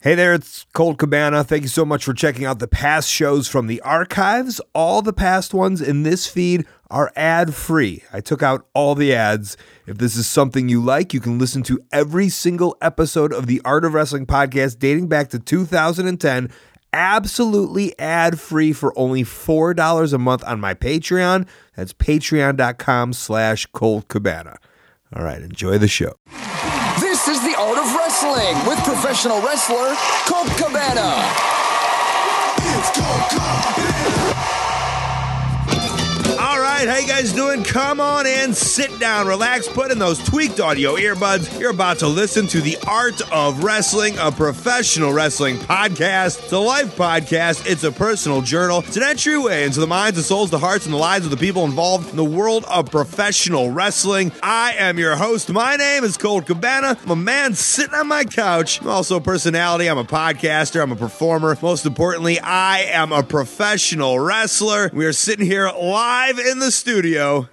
Hey there, it's Colt Cabana. Thank you so much for checking out the past shows from the archives. All the past ones in this feed are ad-free. I took out all the ads. If this is something you like, you can listen to every single episode of the Art of Wrestling podcast dating back to 2010, absolutely ad-free for only $4 a month on my Patreon. That's patreon.com/Colt Cabana. All right, enjoy the show. This is the Art of Wrestling with professional wrestler Colt Cabana. It's Colt Cabana. All right, how you guys doing? Come on in, sit down, relax, put in those tweaked audio earbuds. You're about to listen to the Art of Wrestling, a professional wrestling podcast. It's a life podcast. It's a personal journal. It's an entryway into the minds, the souls, the hearts, and the lives of the people involved in the world of professional wrestling. I am your host. My name is Colt Cabana. I'm a man sitting on my couch. I'm also a personality. I'm a podcaster. I'm a performer. Most importantly, I am a professional wrestler. We are sitting here live in the studio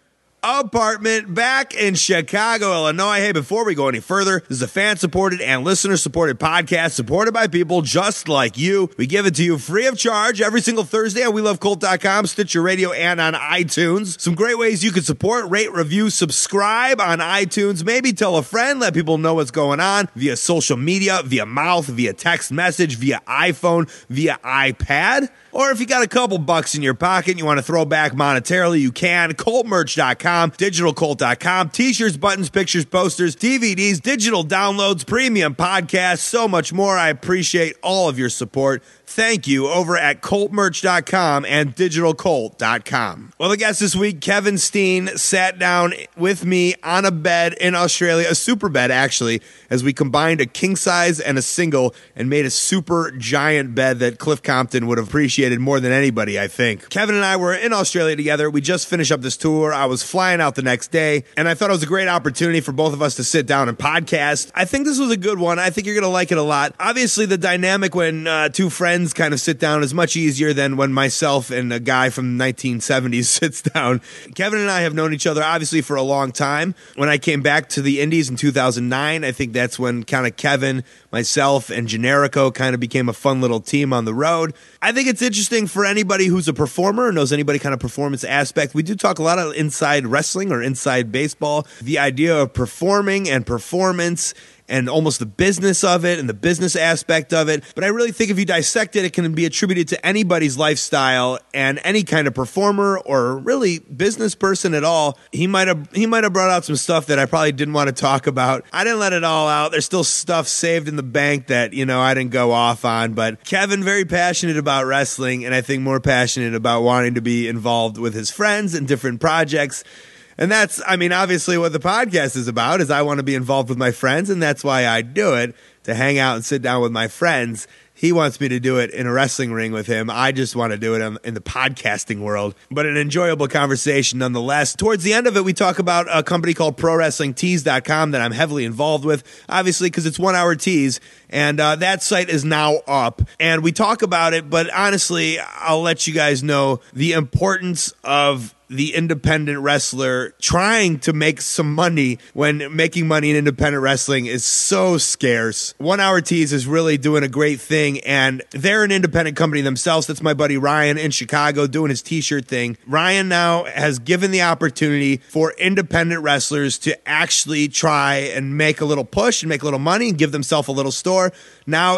apartment back in Chicago, Illinois. Hey, before we go any further, this is a fan-supported and listener-supported podcast supported by people just like you. We give it to you free of charge every single Thursday on WeLoveColt.com, Stitcher Radio, and on iTunes. Some great ways you can support, rate, review, subscribe on iTunes. Maybe tell a friend, let people know what's going on via social media, via mouth, via text message, via iPhone, via iPad. Or if you got a couple bucks in your pocket and you want to throw back monetarily, you can. ColtMerch.com, DigitalColt.com, t-shirts, buttons, pictures, posters, DVDs, digital downloads, premium podcasts, so much more. I appreciate all of your support. Thank you over at ColtMerch.com and DigitalColt.com. Well, the guest this week, Kevin Steen, sat down with me on a bed in Australia, a super bed actually, as we combined a king size and a single and made a super giant bed that Cliff Compton would have appreciated more than anybody, I think. Kevin and I were in Australia together. We just finished up this tour. I was flying out the next day, and I thought it was a great opportunity for both of us to sit down and podcast. I think this was a good one. I think you're going to like it a lot. Obviously, the dynamic when two friends kind of sit down is much easier than when myself and a guy from the 1970s sits down. Kevin and I have known each other obviously for a long time. When I came back to the Indies in 2009, I think that's when kind of Kevin, myself, and Generico kind of became a fun little team on the road. I think it's interesting for anybody who's a performer or knows anybody kind of performance aspect. We do talk a lot of inside wrestling or inside baseball. The idea of performing and performance and almost the business of it and the business aspect of it. But I really think if you dissect it, it can be attributed to anybody's lifestyle, and any kind of performer or really business person at all. He might have brought out some stuff that I probably didn't want to talk about. I didn't let it all out. There's still stuff saved in the bank that, I didn't go off on. But Kevin, very passionate about wrestling, and I think more passionate about wanting to be involved with his friends in different projects. And that's, obviously what the podcast is about, is I want to be involved with my friends, and that's why I do it, to hang out and sit down with my friends. He wants me to do it in a wrestling ring with him. I just want to do it in the podcasting world. But an enjoyable conversation nonetheless. Towards the end of it, we talk about a company called ProWrestlingTees.com that I'm heavily involved with, obviously because it's 1 Hour Tees, and that site is now up. And we talk about it, but honestly, I'll let you guys know the importance of the independent wrestler trying to make some money when making money in independent wrestling is so scarce. 1 Hour Tees is really doing a great thing, and they're an independent company themselves. That's my buddy Ryan in Chicago doing his t-shirt thing. Ryan now has given the opportunity for independent wrestlers to actually try and make a little push and make a little money and give themselves a little store. Now,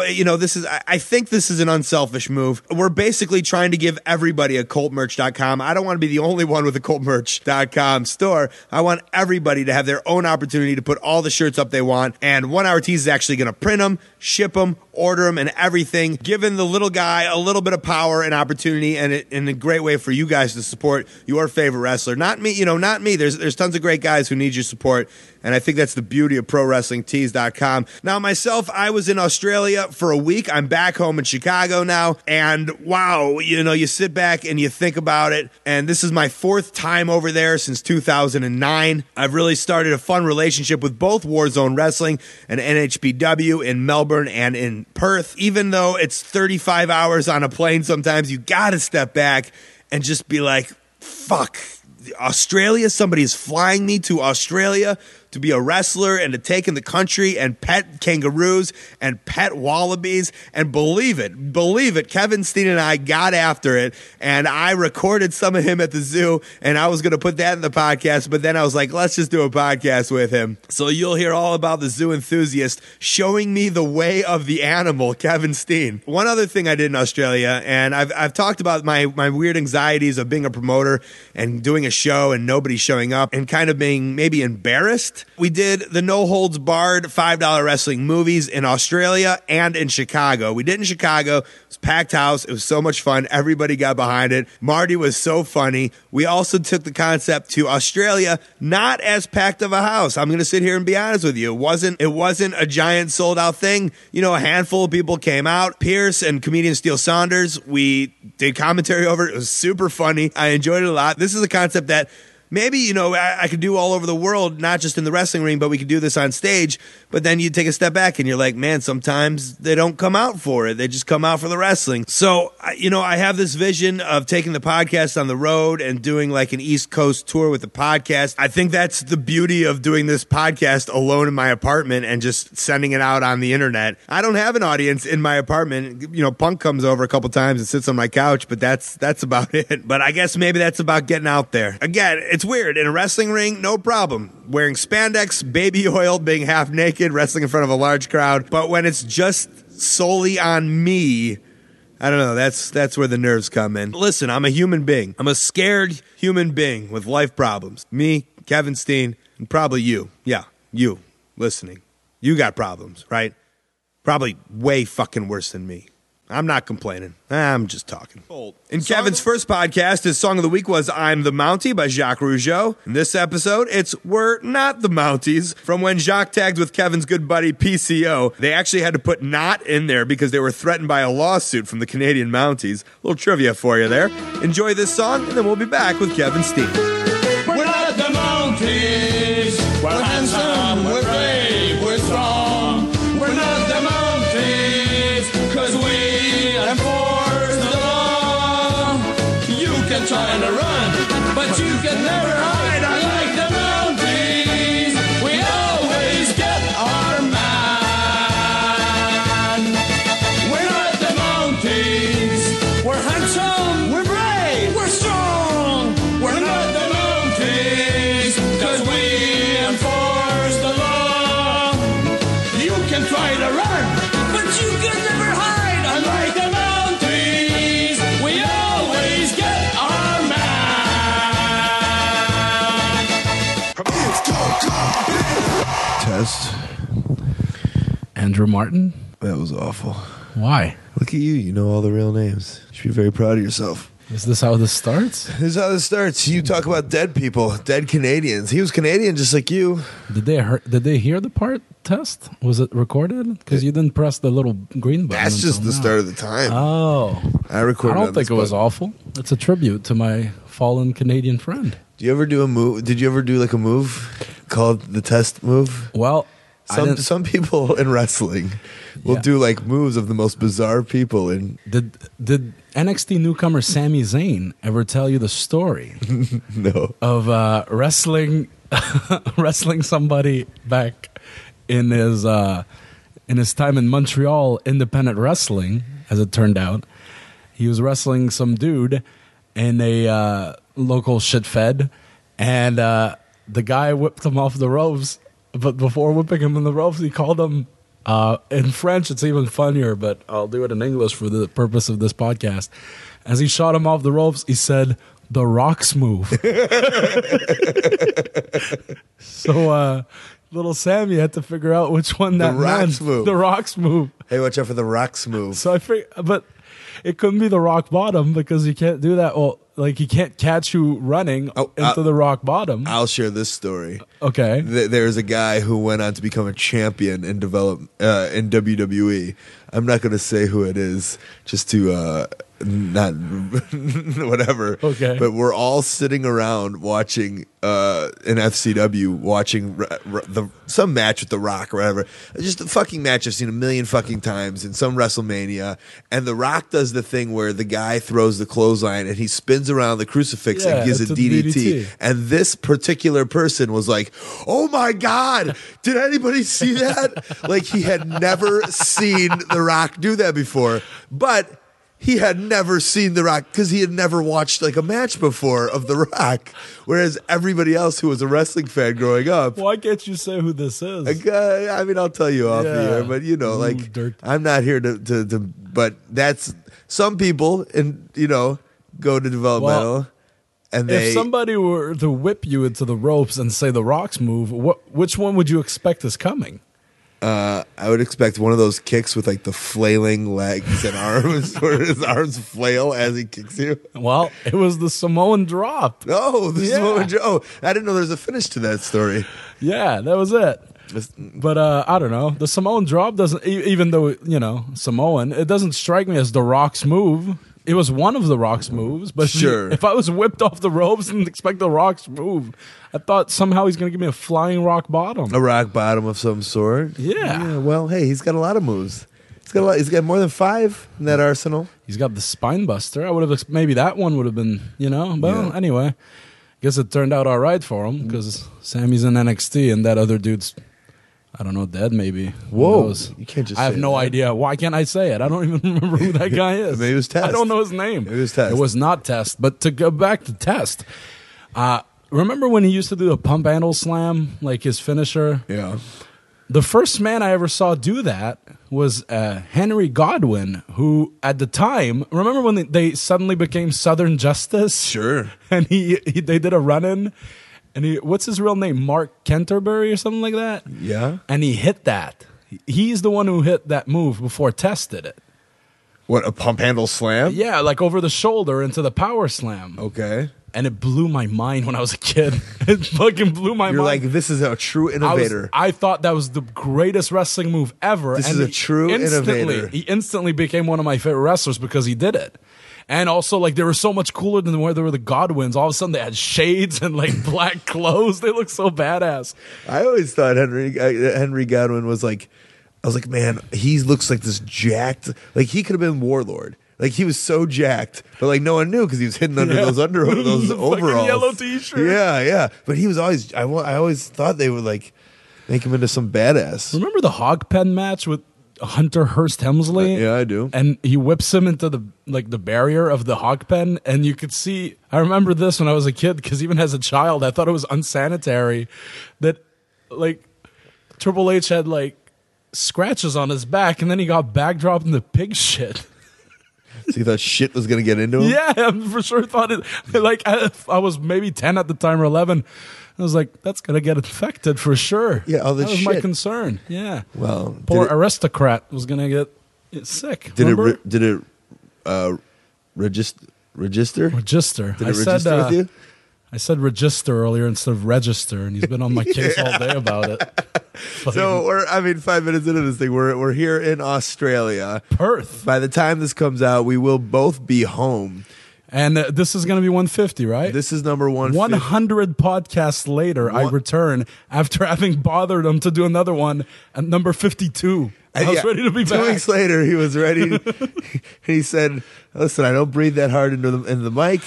I think this is an unselfish move. We're basically trying to give everybody a ColtMerch.com. I don't want to be the only one with a ColtMerch.com store. I want everybody to have their own opportunity to put all the shirts up they want. And 1 Hour Tees is actually going to print them, ship them, order them, and everything, giving the little guy a little bit of power and opportunity, and in a great way for you guys to support your favorite wrestler. Not me, not me. There's tons of great guys who need your support, and I think that's the beauty of ProWrestlingTees.com. Now, myself, I was in Australia for a week. I'm back home in Chicago now, and wow, you sit back and you think about it, and this is my 4th time over there since 2009. I've really started a fun relationship with both Warzone Wrestling and NHPW in Melbourne and in Perth. Even though it's 35 hours on a plane, sometimes you gotta step back and just be like, fuck, Australia? Somebody is flying me to Australia to be a wrestler and to take in the country and pet kangaroos and pet wallabies. And believe it, Kevin Steen and I got after it, and I recorded some of him at the zoo, and I was going to put that in the podcast, but then I was like, let's just do a podcast with him. So you'll hear all about the zoo enthusiast showing me the way of the animal, Kevin Steen. One other thing I did in Australia, and I've talked about my weird anxieties of being a promoter and doing a show and nobody showing up and kind of being maybe embarrassed. We did the No Holds Barred $5 wrestling movies in Australia and in Chicago. We did it in Chicago. It was packed house. It was so much fun. Everybody got behind it. Marty was so funny. We also took the concept to Australia, not as packed of a house. I'm going to sit here and be honest with you. It wasn't a giant sold out thing. You know, a handful of people came out. Pierce and comedian Steele Saunders, we did commentary over it. It was super funny. I enjoyed it a lot. This is a concept that maybe, you know, I could do all over the world, not just in the wrestling ring, but we could do this on stage. But then you take a step back and you're like, man, sometimes they don't come out for it. They just come out for the wrestling. So, you know, I have this vision of taking the podcast on the road and doing like an East Coast tour with the podcast. I think that's the beauty of doing this podcast alone in my apartment and just sending it out on the internet. I don't have an audience in my apartment. You know, Punk comes over a couple times and sits on my couch, but that's about it. But I guess maybe that's about getting out there. Again, it's weird. In a wrestling ring, no problem. Wearing spandex, baby oil, being half naked, wrestling in front of a large crowd. But when it's just solely on me, I don't know. That's where the nerves come in. Listen, I'm a human being. I'm a scared human being with life problems. Me, Kevin Steen, and probably you. Yeah, you listening. You got problems, right? Probably way fucking worse than me. I'm not complaining. I'm just talking. In Kevin's first podcast, his song of the week was I'm the Mountie by Jacques Rougeau. In this episode, it's We're Not the Mounties, from when Jacques tagged with Kevin's good buddy PCO. They actually had to put not in there because they were threatened by a lawsuit from the Canadian Mounties. A little trivia for you there. Enjoy this song, and then we'll be back with Kevin Steen. We're not the Mounties. We're handsome, we're brave, we're strong. We're not the Mounties, cause we enforce the law. You can try to run, but you can never hide. Unlike the Mounties, we always get our man. We're not the Mounties. We're handsome, we're brave, we're strong. We're not the Mounties, cause we enforce the law. You can try to run, but you can never hide. Unlike the Mounties, we always get our man. Test. Andrew Martin? That was awful. Why? Look at you. You know all the real names. You should be very proud of yourself. Is this how this starts? This is how this starts. You talk about dead people, dead Canadians. He was Canadian just like you. Did they hear the part test? Was it recorded? Because you didn't press the little green button. That's just the start of the time. Oh. I recorded I don't think it was awful. It's a tribute to my fallen Canadian friend. Do you ever do a move? Did you ever do like a move called the test move? Well, some people in wrestling will do like moves of the most bizarre people. And Did NXT newcomer Sami Zayn ever tell you the story no. of wrestling somebody back in his time in Montreal independent wrestling? As it turned out, he was wrestling some dude in a local shit fed, and the guy whipped him off the ropes. But before whipping him in the ropes, he called him, in French, it's even funnier, but I'll do it in English for the purpose of this podcast. As he shot him off the ropes, he said, "The Rocks move." So little Sammy had to figure out which one that meant. The Rocks move. Hey, watch out for the Rocks move. So I figured, but it couldn't be the rock bottom because you can't do that. Well, like he can't catch you running into the rock bottom. I'll share this story. Okay. There's a guy who went on to become a champion and develop in WWE. I'm not going to say who it is, just to not whatever. Okay. But we're all sitting around watching an FCW, watching some match with The Rock or whatever. Just a fucking match I've seen a million fucking times in some WrestleMania. And The Rock does the thing where the guy throws the clothesline and he spins around the crucifix and gives it's a a DDT. DDT. And this particular person was like, "Oh my God, did anybody see that?" Like he had never seen The Rock do that before. But he had never seen The Rock because he had never watched like a match before of The Rock. Whereas everybody else who was a wrestling fan growing up, Why can't you say who this is? I mean, I'll tell you off the Yeah. air, but you know, Ooh, like dirt. I'm not here to, but that's some people, and you know, go to developmental, and they. If somebody were to whip you into the ropes and say the Rock's move, which one would you expect is coming? I would expect one of those kicks with like the flailing legs and arms, where his arms flail as he kicks you. Well, it was the Samoan drop. Oh, this Yeah. is what oh, I didn't know there was a finish to that story. Yeah, that was it. But I don't know. The Samoan drop doesn't, even though, you know, Samoan, it doesn't strike me as The Rock's move. It was one of The Rock's moves, but Sure. if I was whipped off the ropes and expect The Rock's move, I thought somehow he's going to give me a flying rock bottom. A rock bottom of some sort. Yeah. Well, hey, he's got a lot of moves. He's got more than 5 in that arsenal. He's got the spine buster. I would have maybe that one would have been, you know. Well, Yeah. anyway, guess it turned out all right for him because Sammy's in NXT and that other dude's, I don't know, dead maybe. Who Whoa, knows? you can't just I have say no that. idea. Why can't I say it? I don't even remember who that guy is. Maybe it was Test. I don't know his name. Maybe it was Test. It was not Test. But to go back to Test, remember when he used to do a pump handle slam, like his finisher? Yeah. The first man I ever saw do that was Henry Godwin, who at the time, remember when they suddenly became Southern Justice? Sure. And they did a run-in, and what's his real name? Mark Canterbury or something like that? Yeah. And he hit that. He's the one who hit that move before Test did it. What, a pump handle slam? Yeah, like over the shoulder into the power slam. Okay. And it blew my mind when I was a kid. It fucking blew my You're mind. like, this is a true innovator. I thought that was the greatest wrestling move ever. This is a true innovator. He instantly became one of my favorite wrestlers because he did it. And also, like, they were so much cooler than where they were the Godwins. All of a sudden, they had shades and, like, black clothes. They looked so badass. I always thought Henry Godwin was like, I was like, man, he looks like this jacked, like he could have been Warlord. Like he was so jacked, but like no one knew because he was hidden under Yeah. those those The fucking overalls, yellow t-shirt. Yeah, yeah. But he was always. I always thought they would like make him into some badass. Remember the hog pen match with Hunter Hearst Helmsley? Yeah, I do. And he whips him into the barrier of the hog pen, and you could see. I remember this when I was a kid because even as a child, I thought it was unsanitary that like Triple H had like scratches on his back, and then he got backdropped into pig shit. So you thought shit was gonna get into him? Yeah, I for sure thought it. Like I was maybe 10 at the time or 11. I was like, that's gonna get infected for sure. Yeah, all this that was my shit. concern. Yeah. Well, Poor did it- aristocrat was gonna get sick. Did remember? it register? Register. Did it register with you? I said register earlier instead of register, and he's been on my case all day about it. So we're 5 minutes into this thing. We're here in Australia. Perth. By the time this comes out, we will both be home. And this is going to be 150, right? This is number 150. 100 podcasts later, I return after having bothered him to do another one at number 52. I was ready to be 2 back. weeks later, he was ready. He said, "Listen, I don't breathe that hard into the mic."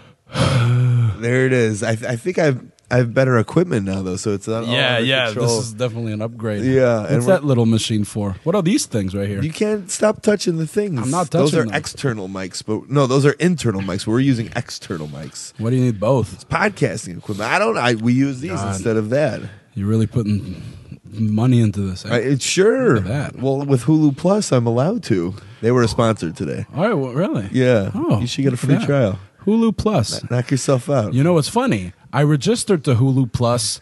There it is. I think I have better equipment now, though, so it's not all Yeah, under yeah. control. This is definitely an upgrade. Yeah, and What's that little machine for? What are these things right here? You can't stop touching the things. I'm not Those touching are them. external mics, but no, those are internal mics. We're using external mics. What do you need both? Podcasting equipment. We use these God. instead of that. You're really putting money into this. Eh? Sure. Look at that. Well, with Hulu Plus, I'm allowed to. They were a sponsor today. All right, well, really? Yeah. Oh, You should get a good for free that. trial. Hulu Plus. Knock yourself out. You know what's funny? I registered to Hulu Plus,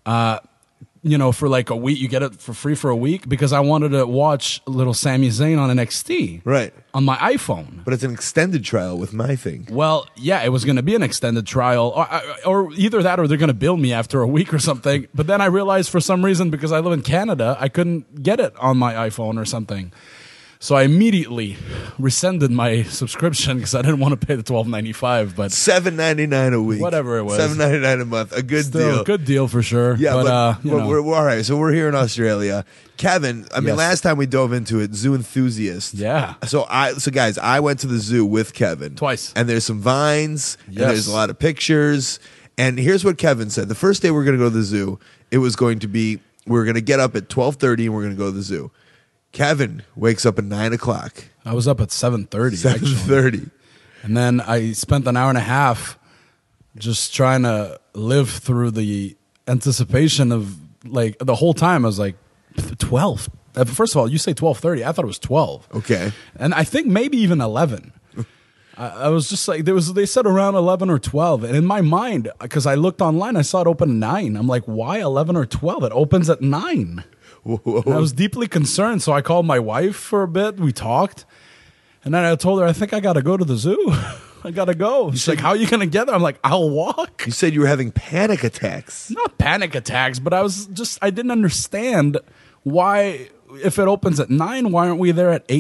for like a week. You get it for free for a week because I wanted to watch little Sami Zayn on NXT Right. on my iPhone. But it's an extended trial with my thing. Well, yeah, it was going to be an extended trial, or either that or they're going to bill me after a week or something. But then I realized for some reason, because I live in Canada, I couldn't get it on my iPhone or something. So I immediately rescinded my subscription because I didn't want to pay the $12.95. But $7.99 a week, whatever it was, $7.99 a month, a good still deal. a good deal for sure. Yeah, but you know. we're all right. So we're here in Australia. Kevin, I mean, Yes. last time we dove into it, zoo enthusiast. Yeah. So guys, I went to the zoo with Kevin Twice. and there's some vines, and Yes. there's a lot of pictures. And here's what Kevin said: the first day we're going to go to the zoo, it was going to be we're going to get up at 12:30 and we're going to go to the zoo. Kevin wakes up at 9 o'clock. I was up at 7:30. 7:30. And then I spent an hour and a half just trying to live through the anticipation of, like, the whole time. I was like, 12. First of all, you say 12:30. I thought it was 12. Okay. And I think maybe even 11. I was just like, they said around 11 or 12. And in my mind, because I looked online, I saw it open at 9. I'm like, why 11 or 12? It opens at 9. And I was deeply concerned. So I called my wife for a bit. We talked. And then I told her, I think I got to go to the zoo. I got to go. She's like, how are you going to get there? I'm like, I'll walk. You said you were having panic attacks. Not panic attacks, but I didn't understand why, if it opens at 9, why aren't we there at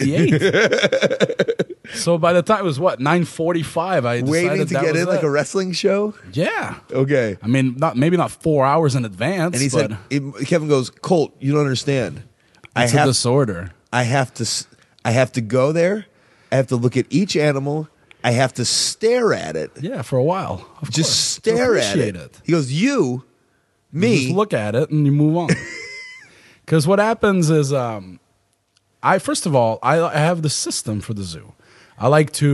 8:58? So by the time it was 9:45, I decided Waiting to that get was in like it. a wrestling show? Yeah. Okay. I mean, maybe not 4 hours in advance. And he but said, Kevin goes, Colt, you don't understand. it's a disorder. I have to go there. I have to look at each animal. I have to stare at it. Yeah, for a while. Of Just course. stare at Appreciate it. He goes, me. Just look at it and you move on. Because what happens is, first of all, I have the system for the zoo. I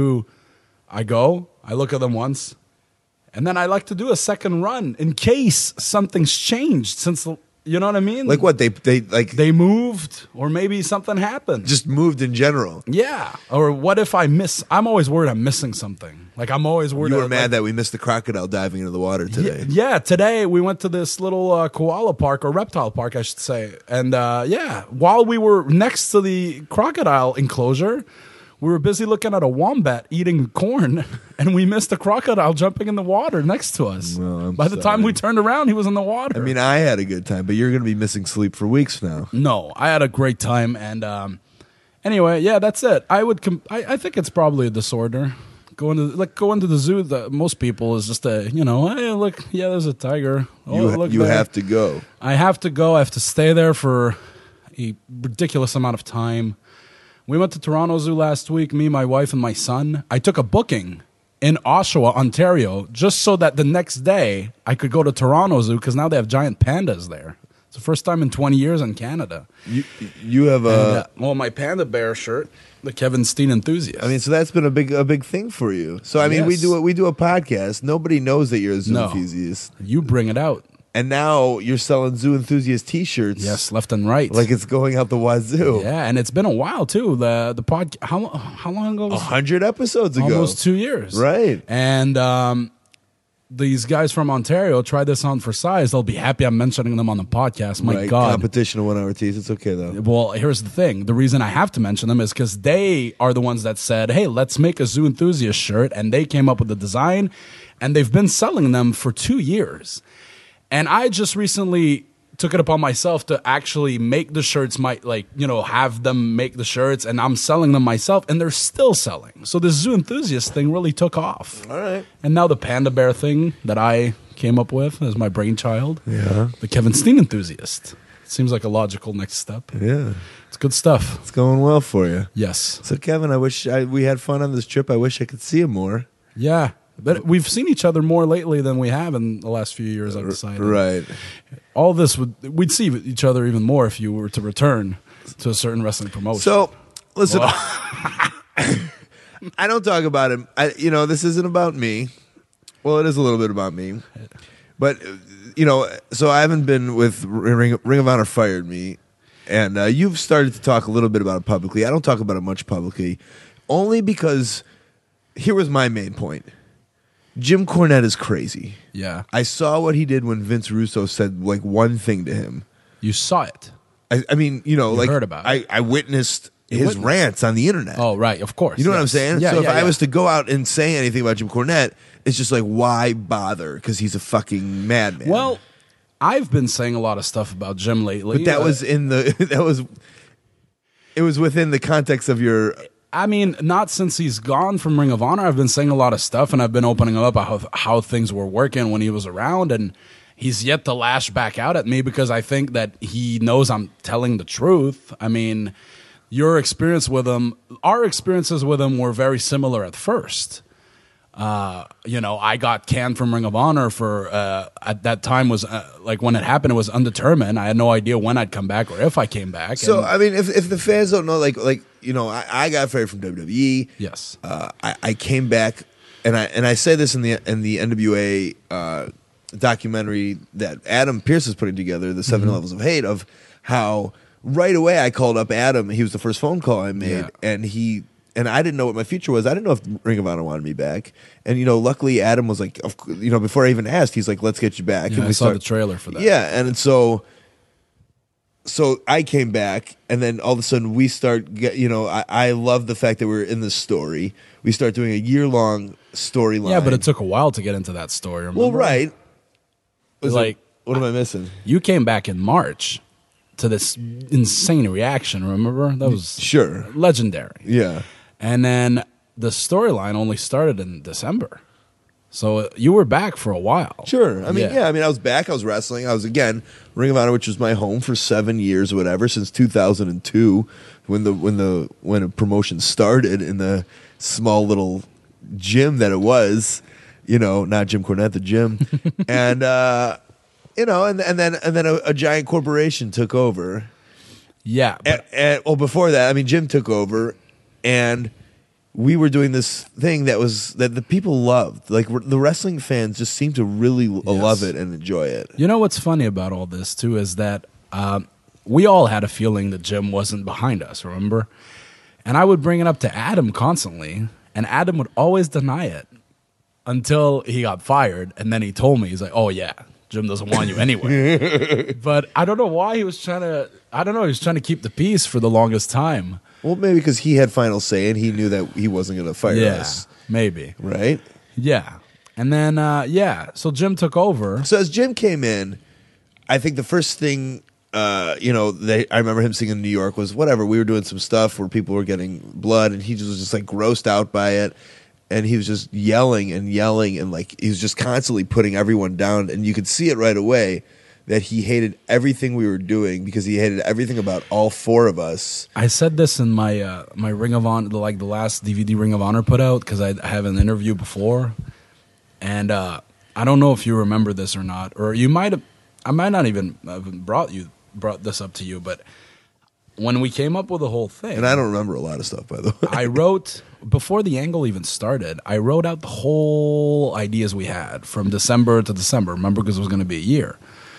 go, I look at them once, and then I like to do a second run in case something's changed since, you know what I mean? Like what? They They moved, or maybe something happened. just moved in general. Yeah. Or what if I'm always worried I'm missing something. Like, I'm always worried. You were mad that we missed the crocodile diving into the water today. Yeah, today we went to this little koala park, or reptile park, I should say. And while we were next to the crocodile enclosure, we were busy looking at a wombat eating corn, and we missed a crocodile jumping in the water next to us. Well, I'm By the time sorry. we turned around, he was in the water. I mean, I had a good time, but you're going to be missing sleep for weeks now. No, I had a great time, and anyway, yeah, that's it. I think it's probably a disorder. Going to the zoo, most people is just hey, look, yeah, there's a tiger. Look You there. have to go. I have to go. I have to stay there for a ridiculous amount of time. We went to Toronto Zoo last week, me, my wife, and my son. I took a booking in Oshawa, Ontario, just so that the next day I could go to Toronto Zoo, because now they have giant pandas there. It's the first time in 20 years in Canada. You have a. My panda bear shirt, the Kevin Steen enthusiast. I mean, so that's been a big thing for you. So I mean, Yes. we do a podcast. Nobody knows that you're a zoo No. enthusiast, You bring it out. and now you're selling zoo enthusiast T-shirts. Yes, left and right. like it's going out the wazoo. Yeah, and it's been a while too. The podcast. How long ago? Was 100 episodes ago. Almost 2 years. Right. And these guys from Ontario tried this on for size. They'll be happy I'm mentioning them on the podcast. My Right. God. Competition of 1 hour teas. It's okay though. Well, here's the thing. The reason I have to mention them is because they are the ones that said, hey, let's make a zoo enthusiast shirt. And they came up with the design. And they've been selling them for 2 years. And I just recently took it upon myself to actually make the shirts, have them make the shirts. And I'm selling them myself. And they're still selling. So this zoo enthusiast thing really took off. All right. And now the panda bear thing that I came up with as my brainchild. Yeah. The Kevin Steen enthusiast. Seems like a logical next step. Yeah. It's good stuff. It's going well for you. Yes. So Kevin, I wish we had fun on this trip. I wish I could see you more. Yeah. But we've seen each other more lately than we have in the last few years, I've decided. Right. All this we'd see each other even more if you were to return to a certain wrestling promotion. So, listen, I don't talk about him. This isn't about me. Well, it is a little bit about me. But, so I haven't been with Ring of Honor fired me. And you've started to talk a little bit about it publicly. I don't talk about it much publicly. Only because here was my main point. Jim Cornette is crazy. yeah. I saw what he did when Vince Russo said like one thing to him. You saw it. I mean, like heard about it. I witnessed his witnessed rants on the internet. Oh, right. Of course. You know what I'm Yes. saying? Yeah, so if yeah, I yeah. was to go out and say anything about Jim Cornette, it's just like, why bother? Because he's a fucking madman. Well, I've been saying a lot of stuff about Jim lately. but that was in the that was It was within the context of your. I mean, not since he's gone from Ring of Honor. I've been saying a lot of stuff, and I've been opening up about how things were working when he was around, and he's yet to lash back out at me because I think that he knows I'm telling the truth. I mean, your experience with him, our experiences with him were very similar at first. I got canned from Ring of Honor for at that time was like when it happened, it was undetermined. I had no idea when I'd come back or if I came back. So I mean, if the fans don't know, I got fired from WWE. Yes, I came back, and I say this in the NWA documentary that Adam Pearce is putting together, the 7 Levels of Hate, of how right away I called up Adam. He was the first phone call I made, and I didn't know what my future was. I didn't know if Ring of Honor wanted me back. And, luckily Adam was like, before I even asked, he's like, let's get you back. Yeah, and we saw the trailer for that. Yeah, and so I came back, and then all of a sudden we start, I love the fact that we're in this story. We start doing a year-long storyline. Yeah, but it took a while to get into that story, remember? Well, right. What am I missing? You came back in March to this insane reaction, remember? That was legendary. Yeah. And then the storyline only started in December. So you were back for a while. Sure. I mean, I was back. I was wrestling. I was, again, Ring of Honor, which was my home for 7 years or whatever, since 2002, when a promotion started in the small little gym that it was, not Jim Cornette, the gym. And, and then a giant corporation took over. Yeah. Well, before that, I mean, Jim took over, and we were doing this thing that the people loved. Like, the wrestling fans just seemed to really love it and enjoy it. You know what's funny about all this, too, is that we all had a feeling that Jim wasn't behind us, remember? And I would bring it up to Adam constantly, and Adam would always deny it until he got fired. And then he told me, he's like, oh, yeah, Jim doesn't want you anyway. But I don't know why he was trying to keep the peace for the longest time. Well, maybe because he had final say and he knew that he wasn't going to fire us. Maybe. Right? Yeah. And then, so Jim took over. So as Jim came in, I think the first thing, I remember him singing in New York was whatever. We were doing some stuff where people were getting blood, and he was just like grossed out by it. And he was just yelling, and like he was just constantly putting everyone down. And you could see it right away that he hated everything we were doing because he hated everything about all four of us. I said this in my my Ring of Honor, the last DVD Ring of Honor put out, because I have an interview before, and I don't know if you remember this or not, or you might have. I might not even have brought this up to you, but when we came up with the whole thing, and I don't remember a lot of stuff, by the way. I wrote before the angle even started. I wrote out the whole ideas we had from December to December. Remember, because it was going to be a year.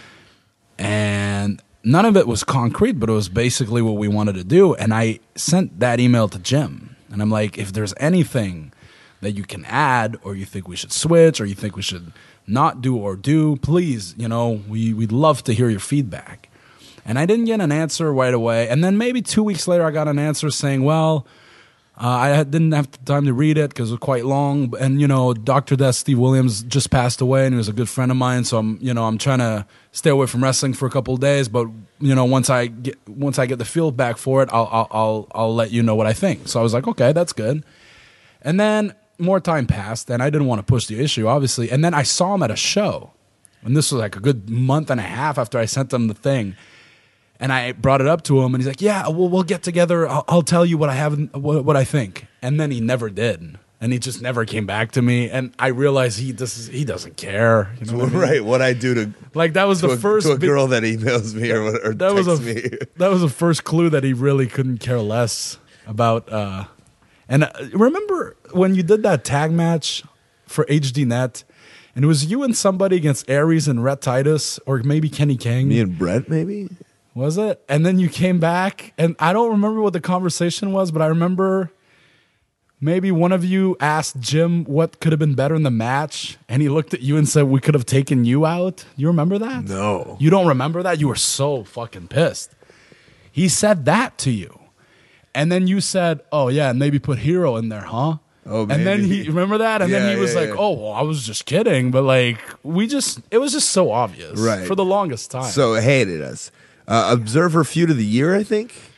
And none of it was concrete, but it was basically what we wanted to do. And I sent that email to Jim. And I'm like, if there's anything that you can add, or you think we should switch, or you think we should not do or do, please, we'd love to hear your feedback. And I didn't get an answer right away. And then maybe 2 weeks later, I got an answer saying, well, I didn't have time to read it because it was quite long. And, Dr. Death Steve Williams just passed away, and he was a good friend of mine. So I'm trying to stay away from wrestling for a couple of days. But, once I get the field back for it, I'll let you know what I think. So I was like, okay, that's good. And then more time passed, and I didn't want to push the issue, obviously. And then I saw him at a show. And this was like a good month and a half after I sent him the thing. And I brought it up to him, and he's like, "Yeah, we'll get together. I'll tell you what I have, what I think." And then he never did, and he just never came back to me. And I realized he doesn't care. You know what I mean? Right? What I do to that was the first to a girl that emails me or texts me. That was the first clue that he really couldn't care less about. And remember when you did that tag match for HDNet? And it was you and somebody against Aries and Rhett Titus, or maybe Kenny King. Me and Brett, maybe. Was it? And then you came back, and I don't remember what the conversation was, but I remember maybe one of you asked Jim what could have been better in the match, and he looked at you and said, "We could have taken you out." You remember that? No. You don't remember that? You were so fucking pissed. He said that to you. And then you said, "Oh, yeah, and maybe put Hero in there, huh?" Oh, maybe. And then he, remember that? And then he was like, "Oh, well, I was just kidding." But it was just so obvious. Right. For the longest time. So hated us. Observer Feud of the Year, I think.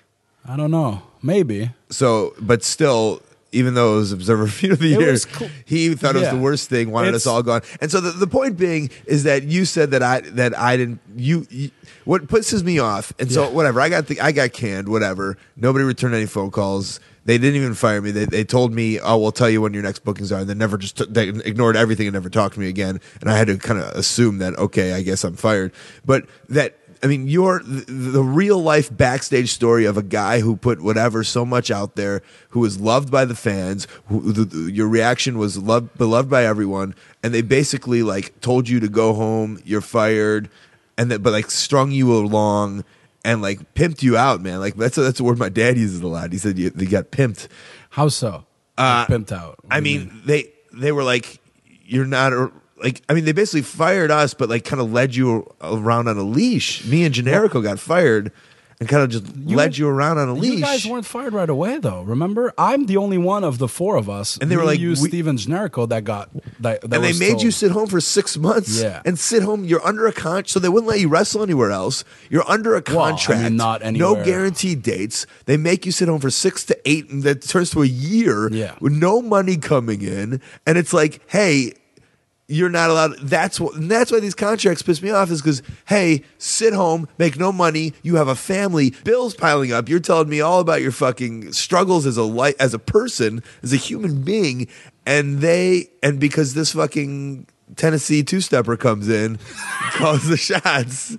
I don't know. Maybe. So, but still, even though it was Observer Feud of the It Year, was cool. he thought it was Yeah. the worst thing, wanted us all gone. And so the point being is that you said that I didn't you what pisses me off. And so Yeah. whatever, I got canned, whatever. Nobody returned any phone calls. They didn't even fire me. They told me, "Oh, we'll tell you when your next bookings are." And they never they ignored everything and never talked to me again. And I had to kind of assume that, okay, I guess I'm fired. But that, I mean, the real life backstage story of a guy who put whatever so much out there, who was loved by the fans, your reaction was beloved by everyone, and they basically like told you to go home, you're fired, but like strung you along. And like pimped you out, man. Like that's a word my dad uses a lot. He said they got pimped. How so? Pimped out. What I do you mean, they were like, you're not like. I mean, they basically fired us, but like kind of led you around on a leash. Me and Generico got fired, and kind of just led you around on a leash. You guys weren't fired right away, though. Remember, I'm the only one of the four of us. And they were like, you, Steven Generico, that got that. And they made you sit home for 6 months. Yeah. And sit home. You're under a contract, so they wouldn't let you wrestle anywhere else. You're under a contract. not No anywhere. guaranteed dates. They make you sit home for 6 to 8, and that turns to a year Yeah. with no money coming in. And it's like, hey, you're not allowed. That's why these contracts piss me off, is because, hey, sit home, make no money. You have a family, bills piling up. You're telling me all about your fucking struggles as a person, as a human being, and because this fucking Tennessee two-stepper comes in, calls the shots,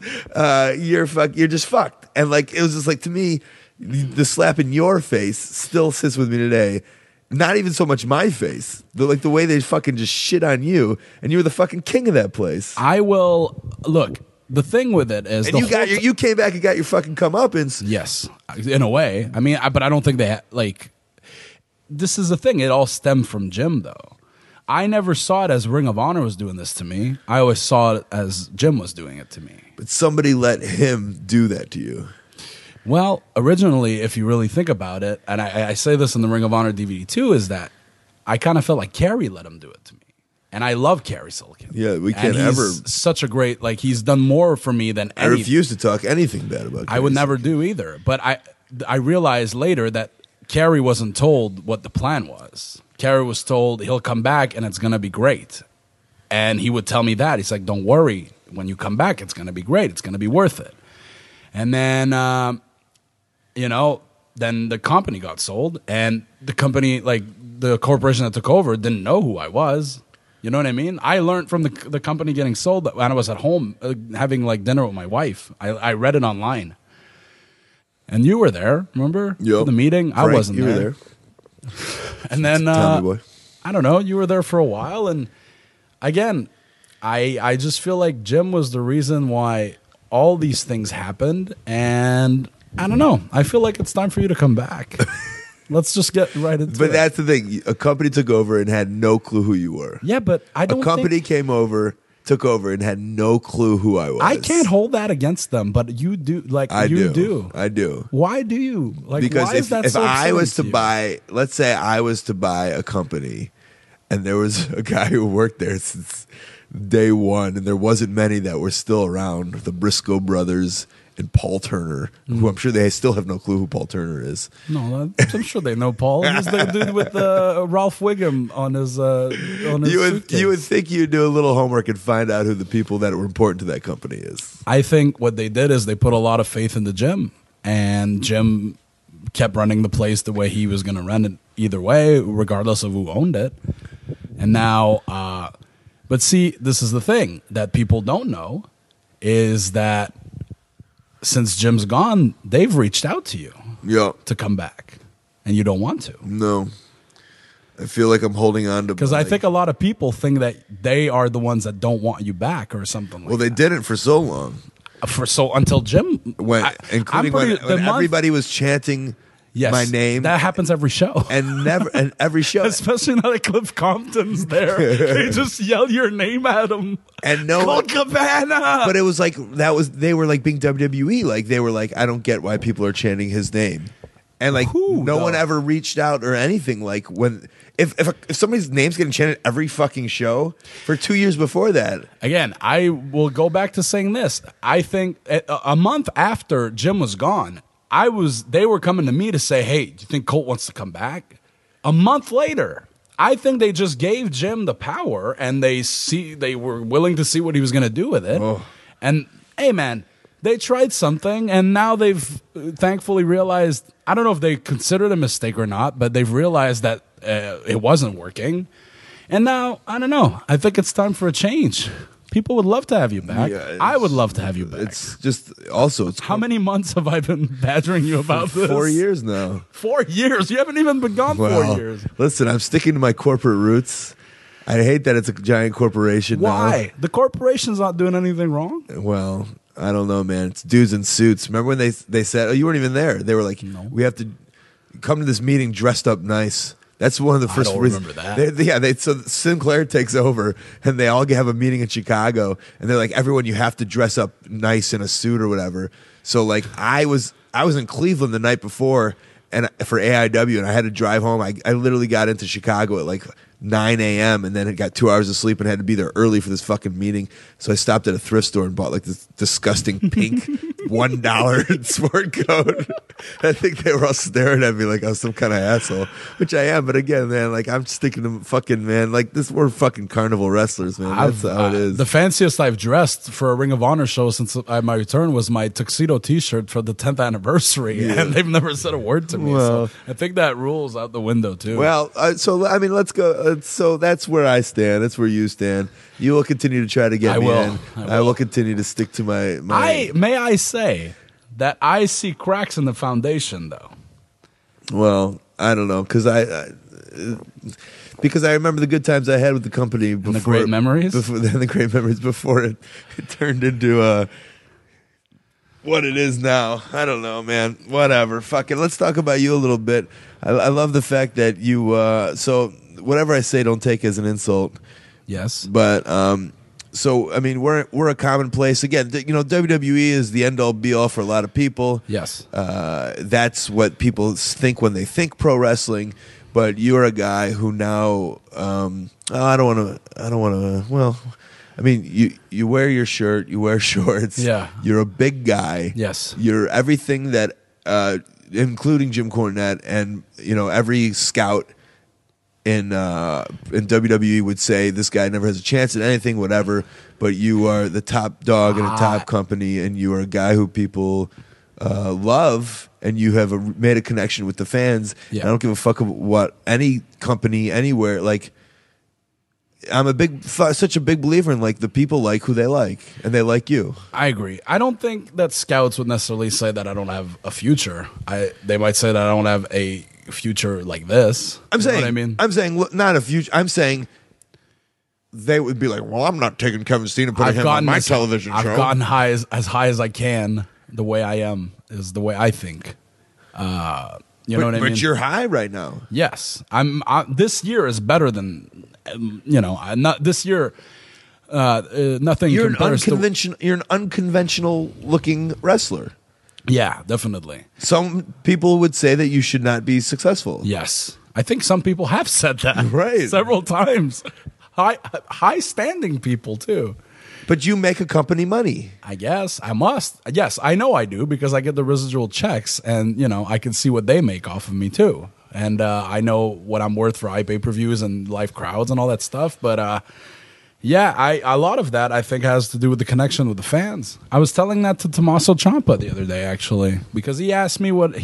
you're just fucked. And like, it was just like, to me, the slap in your face still sits with me today. Not even so much my face, the way they fucking just shit on you, and you were the fucking king of that place. I will look. The thing with it is, And you came back and got your fucking comeuppance. yes, in a way. I mean, but I don't think they like. This is the thing. It all stemmed from Jim, though. I never saw it as Ring of Honor was doing this to me. I always saw it as Jim was doing it to me. But somebody let him do that to you. Well, originally, if you really think about it, and I say this in the Ring of Honor DVD too, is that I kind of felt like Kerry let him do it to me. And I love Kerry Silkin. Yeah, we can't and he's ever. such a great, like, he's done more for me than I refuse to talk anything bad about. I would Kerry. never do either. But I realized later that Kerry wasn't told what the plan was. Kerry was told he'll come back and it's going to be great. And he would tell me that. He's like, don't worry. When you come back, it's going to be great. It's going to be worth it. And then, then the company got sold. And the company, like the corporation that took over, didn't know who I was. You know what I mean? I learned from the company getting sold when I was at home having like dinner with my wife. I read it online. And you were there, remember? Yep. For the meeting? Frank, I wasn't you there. were there. And then, Tell me, boy. I don't know, you were there for a while. And again, I just feel like Jim was the reason why all these things happened. And I don't know. I feel like it's time for you to come back. Let's just get right into it. But that's the thing. A company took over and had no clue who you were. Yeah, but I don't A company think... came over, took over, and had no clue who I was. I can't hold that against them, but you do. Like, I you do. I do. Why do you? Like, Because why is that if so I upsetting was to you? buy, let's say I was to buy a company, and there was a guy who worked there since day one, and there wasn't many that were still around, the Briscoe brothers and Paul Turner, who I'm sure they still have no clue who Paul Turner is. No, I'm sure they know Paul. He's the dude with Ralph Wiggum on his suitcase. You would think you'd do a little homework and find out who the people that were important to that company is. I think what they did is they put a lot of faith into Jim, and Jim kept running the place the way he was going to run it either way, regardless of who owned it. And now, but see, this is the thing that people don't know is that since Jim's gone, they've reached out to you Yeah. to come back, and you don't want to. No. I feel like I'm holding on to... Because I think a lot of people think that they are the ones that don't want you back or something like Well, they that. didn't for so long. Until Jim When, including when everybody was chanting my name. That happens every show. And every show. Especially now that Cliff Compton's there. They just yell your name at him. And no Colt Cabana! But it was like they were like being WWE. Like they were like, I don't get why people are chanting his name. And like Who, no though? one ever reached out or anything. Like when if somebody's name's getting chanted every fucking show for 2 years before that. Again, I will go back to saying this. I think a month after Jim was gone, they were coming to me to say, hey, do you think Colt wants to come back? A month later, I think they just gave Jim the power, and they were willing to see what he was going to do with it. Oh. And hey, man, they tried something, and now they've thankfully realized, I don't know if they considered a mistake or not, but they've realized that it wasn't working. And now, I don't know, I think it's time for a change. People would love to have you back. Yeah, I would love to have you back. It's just also it's How many months have I been badgering you about this? 4 years now. 4 years? You haven't even been gone 4 years. Listen, I'm sticking to my corporate roots. I hate that it's a giant corporation. Why? The corporation's not doing anything wrong. Now. Well, I don't know, man. It's dudes in suits. Remember when they said, "Oh, you weren't even there." They were like, No. "We have to come to this meeting dressed up nice." That's one of the first don't reasons. remember that. So Sinclair takes over, and they all have a meeting in Chicago, and they're like, "Everyone, you have to dress up nice in a suit or whatever." So like, I was in Cleveland the night before, and for AIW, and I had to drive home. I literally got into Chicago at like 9 a.m. and then had got 2 hours of sleep and had to be there early for this fucking meeting. So I stopped at a thrift store and bought like this disgusting pink $1 sport coat. I think they were all staring at me like I was some kind of asshole, which I am. But again, man, like I'm sticking to fucking, man, like we're fucking carnival wrestlers, man. That's how it is. The fanciest I've dressed for a Ring of Honor show since my return was my tuxedo T-shirt for the 10th anniversary, and they've never said a word to me. Well. So I think that rule's out the window too. Well, so I mean, let's go. So that's where I stand. That's where you stand. You will continue to try to get me in. I will continue to stick to my. May I say that I see cracks in the foundation, though. Well, I don't know because because I remember the good times I had with the company before. And the great memories. The great memories before it turned into what it is now. I don't know, man. Whatever. Fuck it. Let's talk about you a little bit. I love the fact that you. So whatever I say, don't take as an insult. Yes. But so I mean, we're a commonplace. Again, you know, WWE is the end all be all for a lot of people. Yes. That's what people think when they think pro wrestling. But you're a guy who now. I don't want to. Well, I mean, you wear your shirt, you wear shorts. Yeah. You're a big guy. Yes. You're everything that, including Jim Cornette, and you know every scout in WWE would say this guy never has a chance at anything, whatever. But you are the top dog in a top company, and you are a guy who people love, and you have made a connection with the fans. Yeah. I don't give a fuck about what any company anywhere like. I'm such a big believer in like the people like who they like, and they like you. I agree. I don't think that scouts would necessarily say that I don't have a future. They might say that I don't have a future like this. I'm saying, know what I mean, I'm saying look, not a future. I'm saying they would be like, well, I'm not taking Kevin Steen and putting him on my television show. I've gotten as high as I can. The way I am is the way I think. You know what I mean? But you're high right now. Yes, this year is better than. Not this year. Nothing. You're You're an unconventional looking wrestler. Yeah, definitely. Some people would say that you should not be successful. Yes, I think some people have said that Right. several times. High standing people too. But you make a company money. I guess I must. Yes, I know I do because I get the residual checks, and I can see what they make off of me too. And I know what I'm worth for iPay-per-views and live crowds and all that stuff. But a lot of that I think has to do with the connection with the fans. I was telling that to Tommaso Ciampa the other day, actually, because he asked me what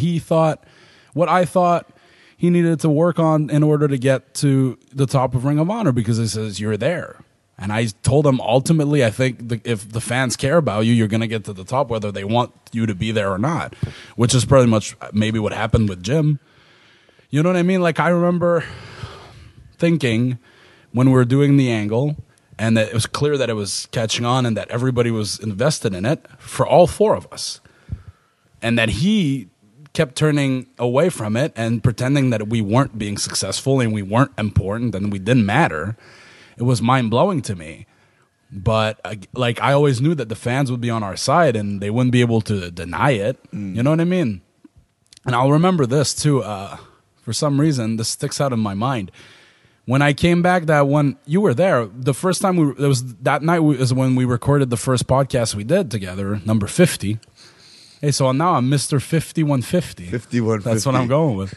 I thought he needed to work on in order to get to the top of Ring of Honor, because he says, you're there. And I told him, ultimately, I think if the fans care about you, you're going to get to the top, whether they want you to be there or not, which is pretty much maybe what happened with Jim. You know what I mean? Like, I remember thinking when we were doing the angle and that it was clear that it was catching on and that everybody was invested in it for all four of us. And that he kept turning away from it and pretending that we weren't being successful and we weren't important and we didn't matter. It was mind-blowing to me. But, like, I always knew that the fans would be on our side and they wouldn't be able to deny it. You know what I mean? And I'll remember this, too. For some reason, this sticks out in my mind. When I came back that one, you were there. The first time that night was when we recorded the first podcast we did together, number 50. Hey, so now I'm Mr. 5150. 5150. That's what I'm going with.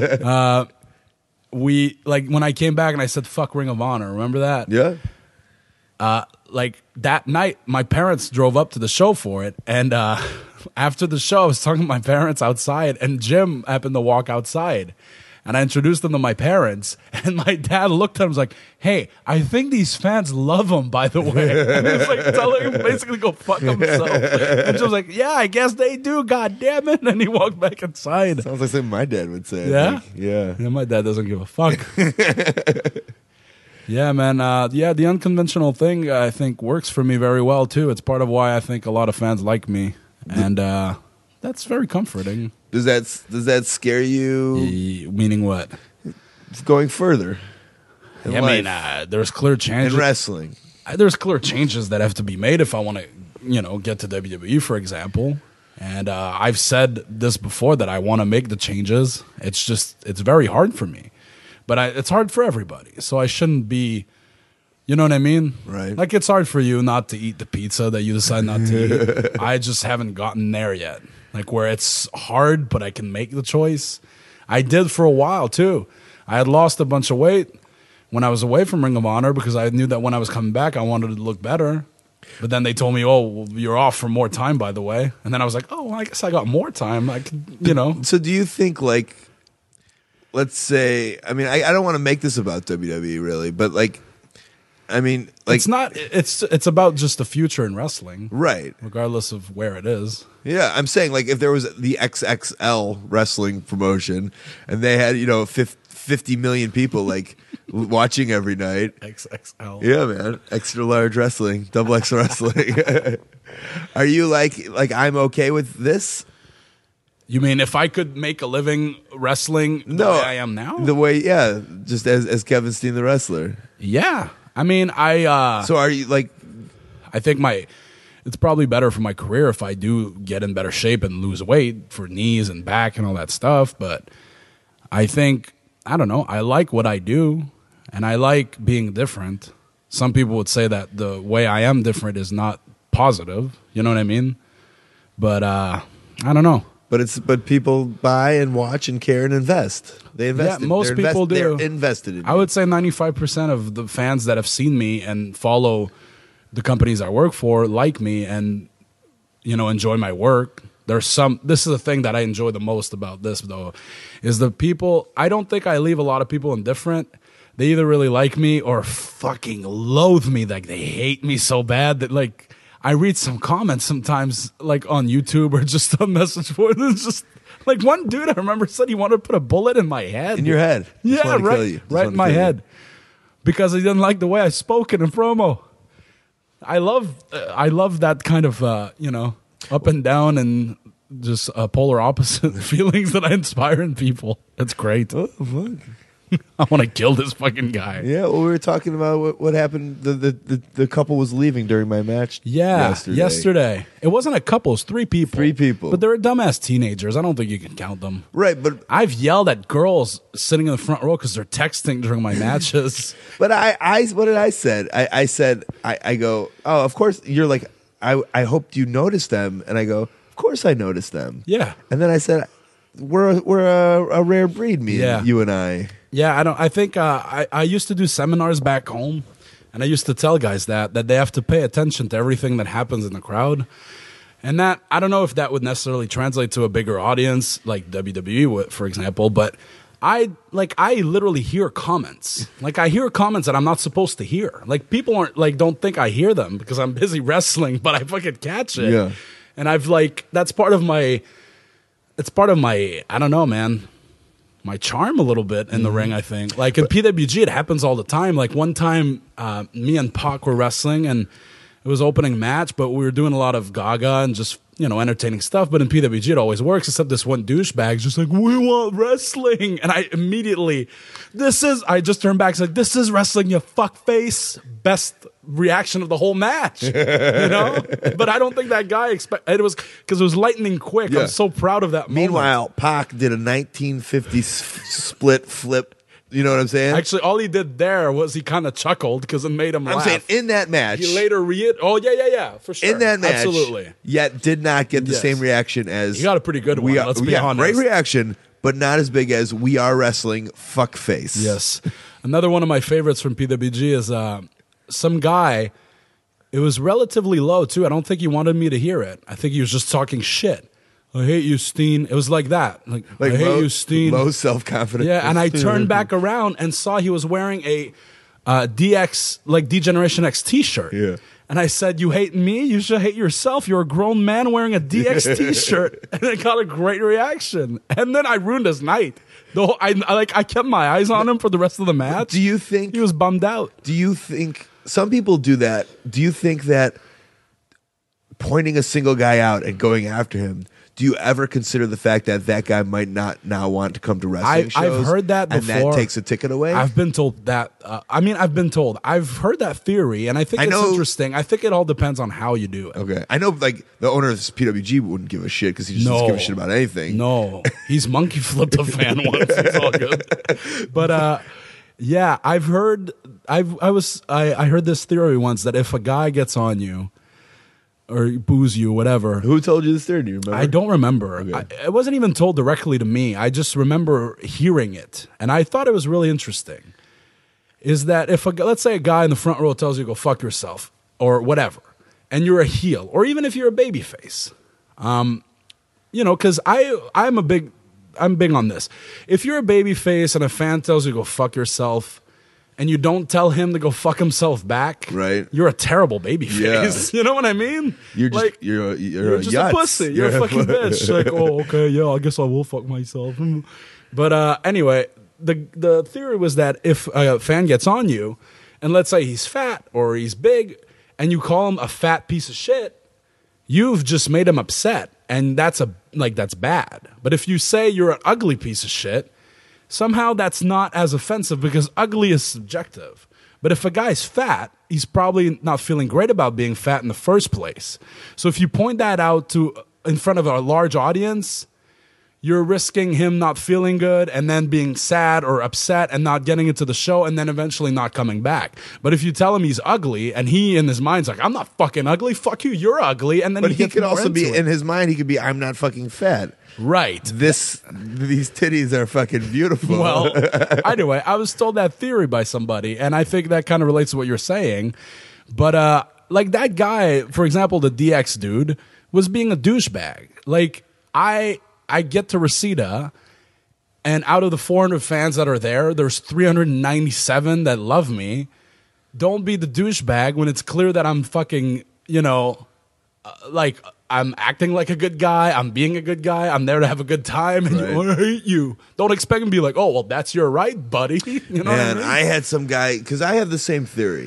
When I came back and I said, fuck Ring of Honor, remember that? Yeah. Like that night, my parents drove up to the show for it. And after the show, I was talking to my parents outside, and Jim happened to walk outside. And I introduced them to my parents, and my dad looked at him and was like, hey, I think these fans love him, by the way. And he was like telling him basically go fuck himself. And she was like, yeah, I guess they do, god damn it. And he walked back inside. Sounds like something my dad would say. Yeah? Yeah. Yeah, my dad doesn't give a fuck. Yeah, man. The unconventional thing, I think, works for me very well, too. It's part of why I think a lot of fans like me. And that's very comforting. Does that scare you? Meaning what? Going further. I mean, there's clear changes. In wrestling. There's clear changes that have to be made if I want to, get to WWE, for example. And I've said this before that I want to make the changes. It's very hard for me. But it's hard for everybody. So I shouldn't be, you know what I mean? Right. Like it's hard for you not to eat the pizza that you decide not to eat. I just haven't gotten there yet. Like where it's hard, but I can make the choice. I did for a while too. I had lost a bunch of weight when I was away from Ring of Honor because I knew that when I was coming back, I wanted to look better. But then they told me, "Oh, well, you're off for more time, by the way." And then I was like, "Oh, well, I guess I got more time. I can, So do you think, like, let's say, I mean, I don't want to make this about WWE really, but like, I mean, like, it's not. It's about just the future in wrestling, right? Regardless of where it is. Yeah, I'm saying like if there was the XXL wrestling promotion and they had 50 million people like watching every night. XXL. Yeah, man, extra large wrestling, double X wrestling. Are you like I'm okay with this? You mean if I could make a living wrestling the way I am now? The way, yeah, just as Kevin Steen the wrestler. Yeah. I mean, So are you like... I think it's probably better for my career if I do get in better shape and lose weight for knees and back and all that stuff. But I think, I don't know, I like what I do and I like being different. Some people would say that the way I am different is not positive. You know what I mean? But I don't know. But people buy and watch and care and invest. They invest. Yeah, most people do. They're invested in. I would say 95% of the fans that have seen me and follow the companies I work for like me and enjoy my work. This is the thing that I enjoy the most about this though, is the people. I don't think I leave a lot of people indifferent. They either really like me or fucking loathe me, like they hate me so bad that like. I read some comments sometimes, like on YouTube or just a message board. It's just like one dude I remember said he wanted to put a bullet in my head. In your head? Yeah, right in my head. Because he didn't like the way I spoke in a promo. I love that kind of, up and down and just polar opposite feelings that I inspire in people. It's great. Oh, fuck. I want to kill this fucking guy. Yeah, well, we were talking about what happened. The couple was leaving during my match. Yeah, yesterday. It wasn't a couple; it was 3 people. 3 people, but they were dumbass teenagers. I don't think you can count them. Right, but I've yelled at girls sitting in the front row because they're texting during my matches. But what did I said? I said I go, oh, of course you're like I hoped you noticed them, and I go, of course I noticed them. Yeah, and then I said we're a rare breed, you and I. Yeah, I think I used to do seminars back home, and I used to tell guys that they have to pay attention to everything that happens in the crowd. And that, I don't know if that would necessarily translate to a bigger audience, like WWE, for example, but I literally hear comments. Like, I hear comments that I'm not supposed to hear. Like, people don't think I hear them because I'm busy wrestling, but I fucking catch it. Yeah. And that's part of my, I don't know, man, my charm a little bit in the ring, I think. Like in PWG, it happens all the time. Like one time, me and Pac were wrestling, and it was opening match, but we were doing a lot of Gaga and just, entertaining stuff. But in PWG, it always works, except this one douchebag's just like, we want wrestling. And I immediately, I just turned back, it's like, this is wrestling, you fuckface. Best reaction of the whole match, But I don't think that guy it was because it was lightning quick. Yeah. I'm so proud of that moment. Meanwhile, Pac did a 1950 split flip, You know what I'm saying? Actually, all he did there was he kind of chuckled because it made him I'm laugh. saying in that match. He later oh yeah, for sure. In that match. Absolutely. Yet did not get the Yes. same reaction as. He got a pretty good one, let's be honest. Great reaction, but not as big as We Are Wrestling Fuckface. Yes. Another one of my favorites from PWG is some guy. It was relatively low, too. I don't think he wanted me to hear it. I think he was just talking shit. I hate you, Steen. It was like that. Like I hate you, Steen. Low self-confidence. Yeah, and I turned back around and saw he was wearing a DX, like D-Generation X t-shirt. Yeah. And I said, you hate me? You should hate yourself. You're a grown man wearing a DX t-shirt. And it got a great reaction. And then I ruined his night. I kept my eyes on him for the rest of the match. Do you think he was bummed out? Do you think some people do that? Do you think that pointing a single guy out and going after him, do you ever consider the fact that that guy might not now want to come to wrestling shows? I've heard that before. And that takes a ticket away? I've been told that. I've heard that theory, and I think it's interesting. I think it all depends on how you do it. Okay. I know, like, the owner of PWG wouldn't give a shit because he just doesn't give a shit about anything. No. He's monkey flipped a fan once. It's all good. But, yeah, I've heard this theory once that if a guy gets on you, or boos you, whatever. Who told you this theory? Do you remember? I don't remember. Okay. It wasn't even told directly to me. I just remember hearing it, and I thought it was really interesting. Is that if let's say a guy in the front row tells you go fuck yourself or whatever, and you're a heel, or even if you're a babyface, because I'm big on this. If you're a babyface and a fan tells you go fuck yourself, and you don't tell him to go fuck himself back, right? You're a terrible babyface. Yeah. You know what I mean? You're just like, you're just a pussy. You're a fucking bitch. Like, oh, okay, yeah, I guess I will fuck myself. But anyway, the theory was that if a fan gets on you, and let's say he's fat or he's big, and you call him a fat piece of shit, you've just made him upset, and that's bad. But if you say you're an ugly piece of shit, somehow that's not as offensive because ugly is subjective. But if a guy's fat, he's probably not feeling great about being fat in the first place. So if you point that out in front of a large audience, you're risking him not feeling good and then being sad or upset and not getting into the show and then eventually not coming back. But if you tell him he's ugly and he in his mind's like, I'm not fucking ugly, fuck you, you're ugly. And then but he could also be it. in his mind, he could be, I'm not fucking fat. Right. These titties are fucking beautiful. Well, anyway, I was told that theory by somebody, and I think that kind of relates to what you're saying. But like that guy, for example, the DX dude, was being a douchebag. Like I get to Reseda, and out of the 400 fans that are there, there's 397 that love me. Don't be the douchebag when it's clear that I'm fucking, like I'm acting like a good guy. I'm being a good guy. I'm there to have a good time, and I hate you. Don't expect him to be like, oh, well, that's your right, buddy. You know what I mean? I had some guy, because I have the same theory.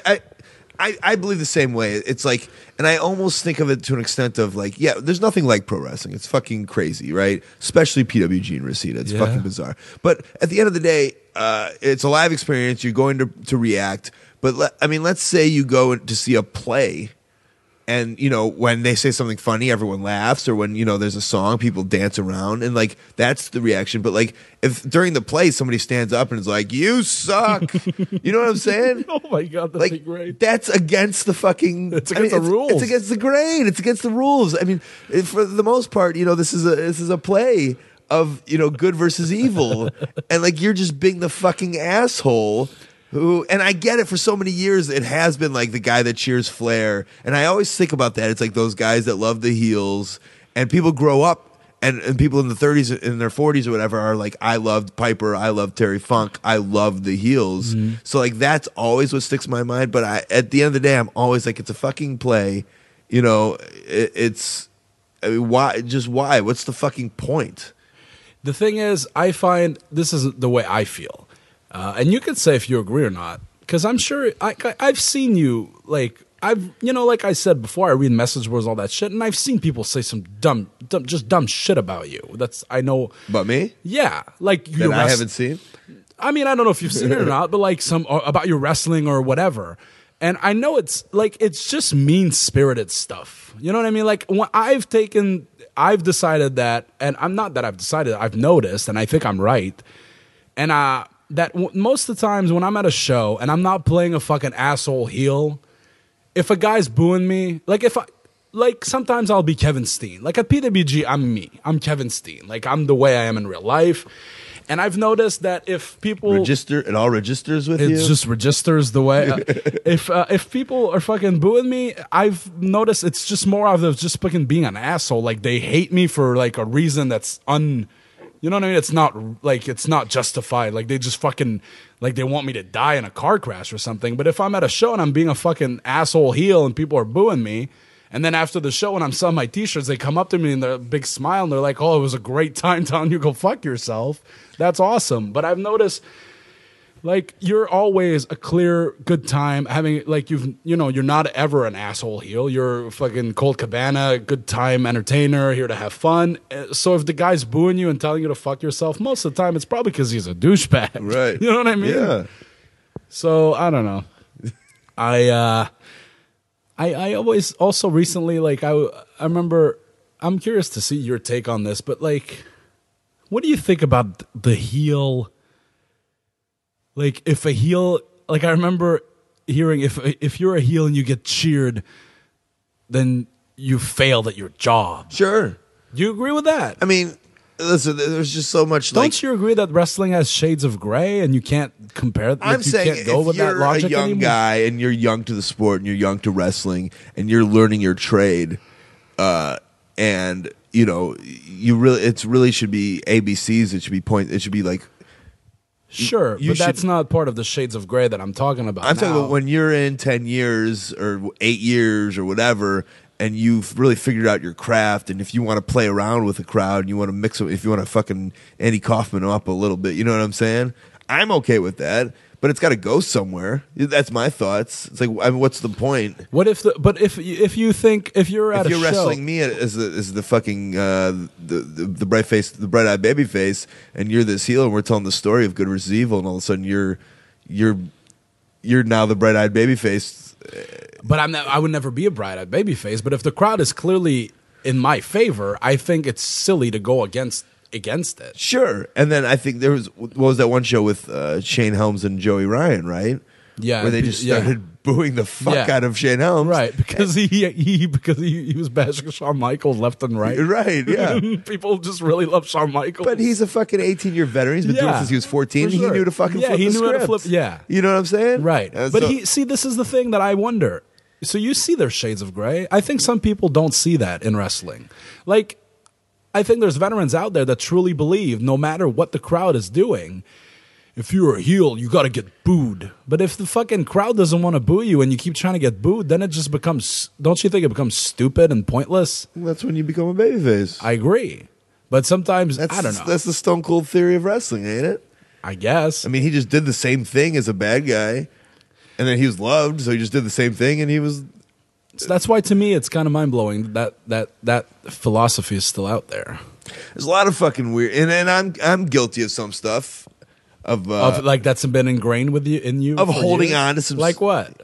I believe the same way. It's like, and I almost think of it to an extent of like, yeah, there's nothing like pro wrestling. It's fucking crazy, right? Especially PWG and Reseda. It's fucking bizarre. But at the end of the day, it's a live experience. You're going to react. But let's say you go to see a play, and when they say something funny, everyone laughs, or when there's a song, people dance around, and like that's the reaction. But like if during the play somebody stands up and is like, "You suck," you know what I'm saying? Oh my god, that'd be great. That's against the fucking. It's against the rules. It's against the grain. It's against the rules. I mean, for the most part, this is a play of good versus evil, and like you're just being the fucking asshole. And I get it, for so many years it has been like the guy that cheers Flair, and I always think about that. It's like those guys that love the heels, and people grow up, and people in the 30s, in their 40s or whatever, are like, I loved Piper, I loved Terry Funk, I loved the heels. Mm-hmm. So like that's always what sticks in my mind. But at the end of the day, I'm always like, it's a fucking play. It's why? Just why? What's the fucking point? The thing is, I find this is the way I feel. And you can say if you agree or not, because I'm sure I've seen you, like like I said before, I read message boards, all that shit, and I've seen people say some dumb shit about you. I know about me. Yeah, like that I haven't seen. I mean, I don't know if you've seen it or not, but like about your wrestling or whatever. And I know it's just mean spirited stuff. You know what I mean? Like when I've decided that, and I'm not that I've decided, I've noticed, and I think I'm right. And that most of the times when I'm at a show and I'm not playing a fucking asshole heel, if a guy's booing me, like sometimes I'll be Kevin Steen. Like at PWG, I'm me. I'm Kevin Steen. Like I'm the way I am in real life. And I've noticed that if people it all registers with you. It just registers the way. If people are fucking booing me, I've noticed it's just more of just fucking being an asshole. Like they hate me for like a reason that's you know what I mean? It's not justified. Like they just fucking like they want me to die in a car crash or something. But if I'm at a show and I'm being a fucking asshole heel and people are booing me, and then after the show when I'm selling my t-shirts, they come up to me and they're a big smile and they're like, "Oh, it was a great time telling you go fuck yourself." That's awesome. But I've noticed like you're always a clear good time having like you're not ever an asshole heel. You're fucking Colt Cabana, good time entertainer, here to have fun. So if the guy's booing you and telling you to fuck yourself, most of the time it's probably because he's a douchebag. Right. You know what I mean? Yeah. So I don't know. I always also recently like I remember I'm curious to see your take on this, but like what do you think about the heel? Like if a heel, like I remember hearing if you're a heel and you get cheered, then you failed at your job. Sure. Do you agree with that? I mean, listen, there's just so much. Don't you agree that wrestling has shades of gray and you can't compare? Like, I'm saying can't go if with you're that logic a young anymore? guy and you're young to the sport and you're young to wrestling and you're learning your trade, and you know it really should be ABCs. It should be It should be like. Sure, You but that's should- not part of the shades of gray that I'm talking about. I'm talking now. about when you're in 10 years or 8 years or whatever, and you've really figured out your craft, and if you want to play around with the crowd, and you want to mix it, if you want to fucking Andy Kaufman up a little bit, you know what I'm saying? I'm okay with that, but it's got to go somewhere. That's my thoughts. It's like, I mean, what's the point? What if? If you think if you're at If you're a show, wrestling me as the fucking the bright-eyed baby face, and you're this heel, and we're telling the story of good versus evil, and all of a sudden you're now the bright-eyed baby face. but I would never be a bright-eyed babyface. But if the crowd is clearly in my favor, I think it's silly to go against it. Sure. And then I think there was what was that one show with Shane Helms and Joey Ryan, right? Yeah, where they just started booing the fuck out of Shane Helms, right? Because he was bashing Shawn Michaels left and right, right? Yeah. People just really love Shawn Michaels, But he's a fucking 18-year veteran. He's been doing it since he was 14. for sure. He knew to fucking flip he the knew how to script. flip. Yeah, You know what I'm saying? right. And But so- this is the thing that I wonder. So you see there's shades of gray. I think some people don't see that in wrestling. Like, I think there's veterans out there that truly believe no matter what the crowd is doing, if you're a heel, you got to get booed. But if the fucking crowd doesn't want to boo you and you keep trying to get booed, then it just becomes, don't you think it becomes stupid and pointless? that's when you become a babyface. I agree. But sometimes, I don't know. That's the Stone Cold theory of wrestling, ain't it? I guess. I mean, he just did the same thing as a bad guy, and then he was loved, so he just did the same thing, and he was. So that's why to me it's kind of mind-blowing that philosophy is still out there. There's a lot of fucking weird, and I'm guilty of some stuff of Like that's been ingrained with you in you of for holding years? on to some like what?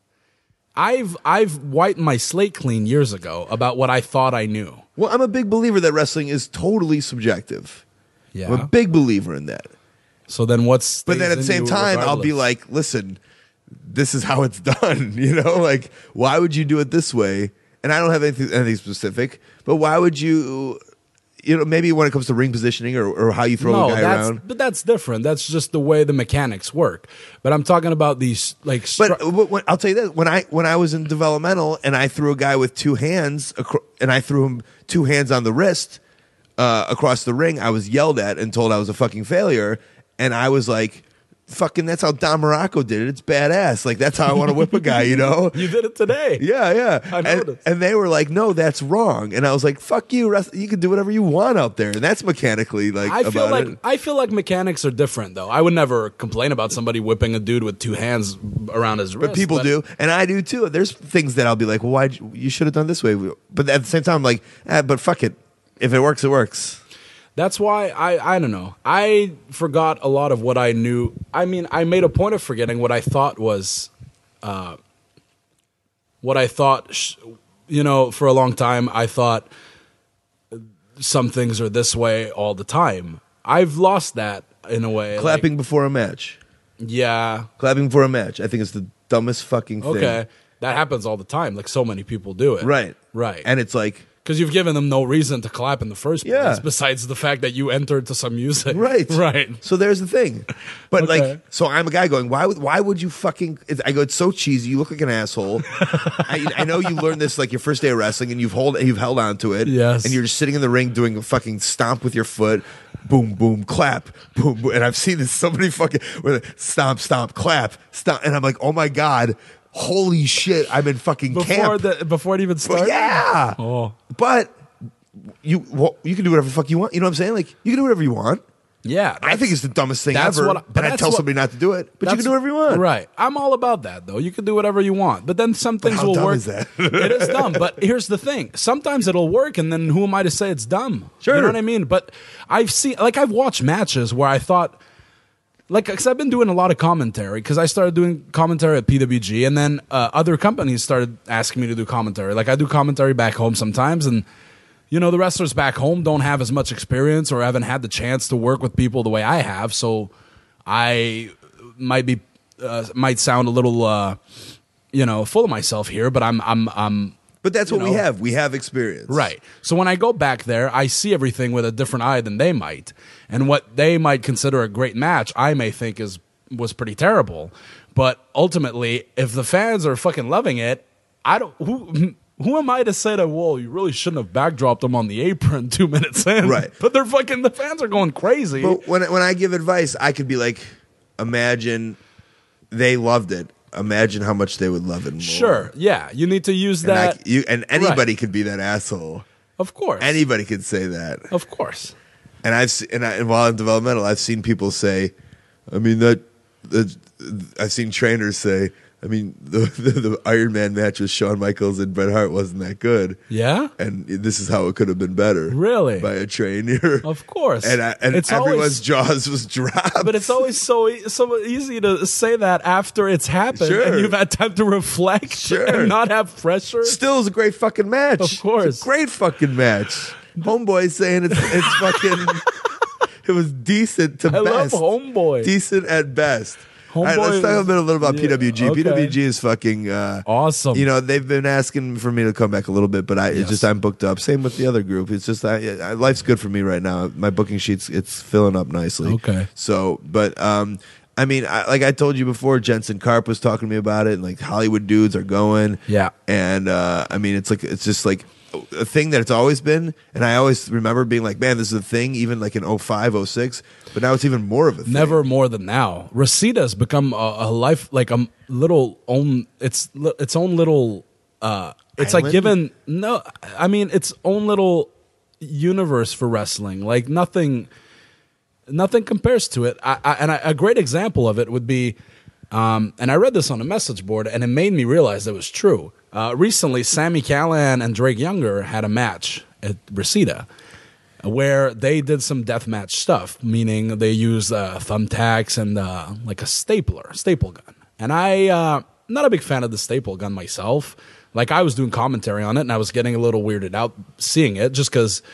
I've wiped my slate clean years ago about what I thought I knew. Well, I'm a big believer that wrestling is totally subjective. Yeah. I'm a big believer in that. So then what's? But then at the same time, I'll be like, listen, this is how it's done. You know, like, why would you do it this way? And I don't have anything specific, but why would you, maybe when it comes to ring positioning or how you throw a guy around. But that's different. That's just the way the mechanics work. But I'm talking about these like. But I'll tell you this: when I was in developmental and I threw a guy with two hands and I threw him two hands on the wrist across the ring, I was yelled at and told I was a fucking failure, and I was like, "Fucking, that's how Don Morocco did it. It's badass. Like that's how I want to whip a guy." You know? You did it today. Yeah. I noticed. And they were like, "No, that's wrong." And I was like, "Fuck you. You can do whatever you want out there." And that's mechanically like I feel like mechanics are different though. I would never complain about somebody whipping a dude with two hands around his wrist. But people do, and I do too. There's things that I'll be like, "Well, why you should have done this way?" But at the same time, I'm like, but fuck it. If it works, it works. That's why I don't know. I forgot a lot of what I knew. I mean, I made a point of forgetting what I thought was, for a long time, I thought some things are this way all the time. I've lost that in a way. Clapping before a match. Yeah. Clapping before a match. I think it's the dumbest fucking thing. Okay. That happens all the time. Like, so many people do it. Right. Right. And it's like, because you've given them no reason to clap in the first place, Yeah. besides the fact that you entered to some music. right. Right. So there's the thing. But Okay. like, so I'm a guy going, why would you fucking, I go, it's so cheesy. You look like an asshole. I know you learned this like your first day of wrestling and you've held on to it. Yes. And you're just sitting in the ring doing a fucking stomp with your foot. Boom, boom, clap, boom, boom. And I've seen this so many fucking, stomp, stomp, clap, stomp. And I'm like, oh my God. Holy shit, I'm in fucking camp. Before it even started? Yeah. Oh. But you can do whatever the fuck you want. You know what I'm saying? Like, you can do whatever you want. Yeah. I think it's the dumbest thing that's ever. what I- but and I that's tell what- somebody not to do it. But you can That's- do whatever you want. Right. I'm all about that, though. You can do whatever you want. But then some things how will dumb work. is that? It is dumb. But here's the thing. Sometimes it'll work, and then who am I to say it's dumb? Sure. You know what I mean? But I've watched matches where I thought, like, because I've been doing a lot of commentary, because I started doing commentary at PWG, and then other companies started asking me to do commentary. Like, I do commentary back home sometimes, and you know, the wrestlers back home don't have as much experience or haven't had the chance to work with people the way I have, so I might sound a little full of myself here, but I'm But that's You what we know. have. We have experience. right. So when I go back there, I see everything with a different eye than they might, and what they might consider a great match, I may think was pretty terrible. But ultimately, if the fans are fucking loving it, I don't. Who am I to say that? Whoa, you really shouldn't have backdropped them on the apron 2 minutes in. Right. But the fans are going crazy. But when I give advice, I could be like, imagine they loved it. Imagine how much they would love it more. Sure. Yeah. You need to use that. And anybody could be that asshole. Of course. Anybody could say that. Of course. And and while in developmental, I've seen people say, I mean I've seen trainers say, I mean the Iron Man match with Shawn Michaels and Bret Hart wasn't that good. Yeah. And this is how it could have been better. Really? By a trainer. Of course. And It's everyone's always- jaws was dropped. But it's always so easy to say that after it's happened Sure. and you've had time to reflect Sure. and not have pressure. Still is a great fucking match. Of course. It's a great fucking match. Homeboy saying it's fucking it was decent to I best. love Homeboy. Decent at best. All right, Homeboy let's talk a is- little about yeah, PWG. okay. PWG is fucking Awesome. You know, they've been asking for me to come back a little bit, but it's Yes. just I'm booked up. Same with the other group. It's just life's good for me right now. My booking sheets it's filling up nicely. Okay. So, but I mean, like I told you before, Jensen Karp was talking to me about it, and like Hollywood dudes are going. Yeah. And I mean, it's just like a thing that it's always been, and I always remember being like, man, this is a thing, even like in 05, 06, but now it's even more of a thing. Never more than now. Reseda has become a life, like a little own, its own little, it's like Island? given, no, I mean, its own little universe for wrestling. Like nothing compares to it. A great example of it would be, and I read this on a message board, and it made me realize it was true. Recently, Sami Callihan and Drake Younger had a match at Reseda where they did some deathmatch stuff, meaning they used thumbtacks and like a staple gun. And I'm not a big fan of the staple gun myself. Like I was doing commentary on it, and I was getting a little weirded out seeing it, just because,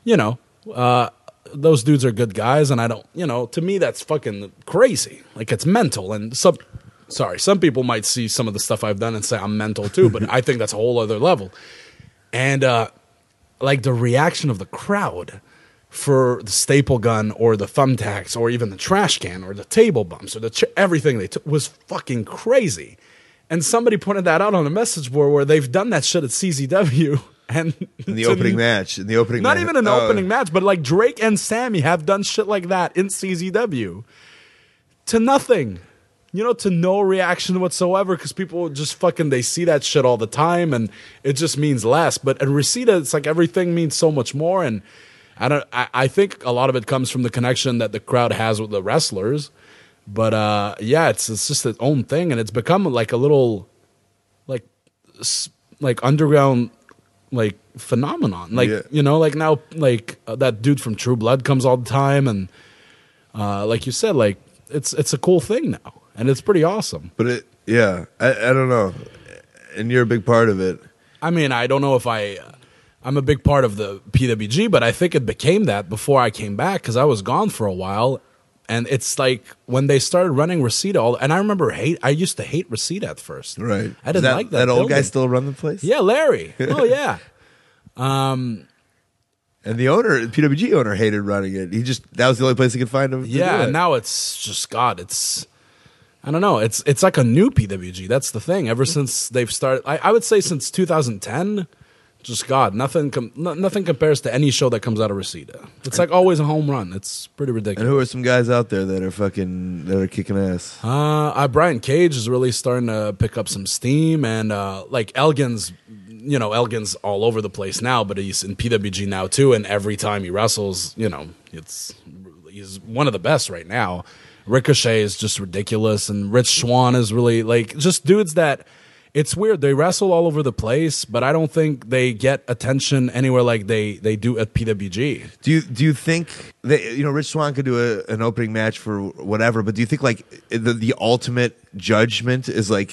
those dudes are good guys, and I don't, to me that's fucking crazy. Like it's mental, and some people might see some of the stuff I've done and say I'm mental too, but I think that's a whole other level. And like the reaction of the crowd for the staple gun or the thumbtacks or even the trash can or the table bumps or everything they took was fucking crazy. And somebody pointed that out on a message board where they've done that shit at CZW. And in the opening match. In the opening not match. even an opening match, but like Drake and Sammy have done shit like that in CZW to nothing. To no reaction whatsoever, because people just fucking, they see that shit all the time and it just means less. But at Reseda, it's like everything means so much more. And I think a lot of it comes from the connection that the crowd has with the wrestlers. But yeah, it's just its own thing, and it's become like a little like underground like phenomenon. Like like now that dude from True Blood comes all the time, and like you said, like it's a cool thing now. And it's pretty awesome. But I don't know. And you're a big part of it. I mean, I don't know if I'm a big part of the PWG, but I think it became that before I came back because I was gone for a while. And it's like when they started running Reseda, and I remember I used to hate Reseda at first. Right. I didn't like that. That old guy building. still run the place? Yeah, Larry. Oh yeah. And the owner, the PWG owner, hated running it. That was the only place he could find him. Yeah, and now it's just it's I don't know. It's like a new PWG. That's the thing. Ever since they've started, I would say since 2010, just nothing compares to any show that comes out of Reseda. It's like always a home run. It's pretty ridiculous. And who are some guys out there that are kicking ass? Brian Cage is really starting to pick up some steam, and like Elgin's all over the place now, but he's in PWG now too. And every time he wrestles, he's one of the best right now. Ricochet is just ridiculous, and Rich Swann is really like just dudes that it's weird. They wrestle all over the place, but I don't think they get attention anywhere like they do at PWG. Do you think that Rich Swann could do an opening match for whatever? But do you think like the ultimate judgment is like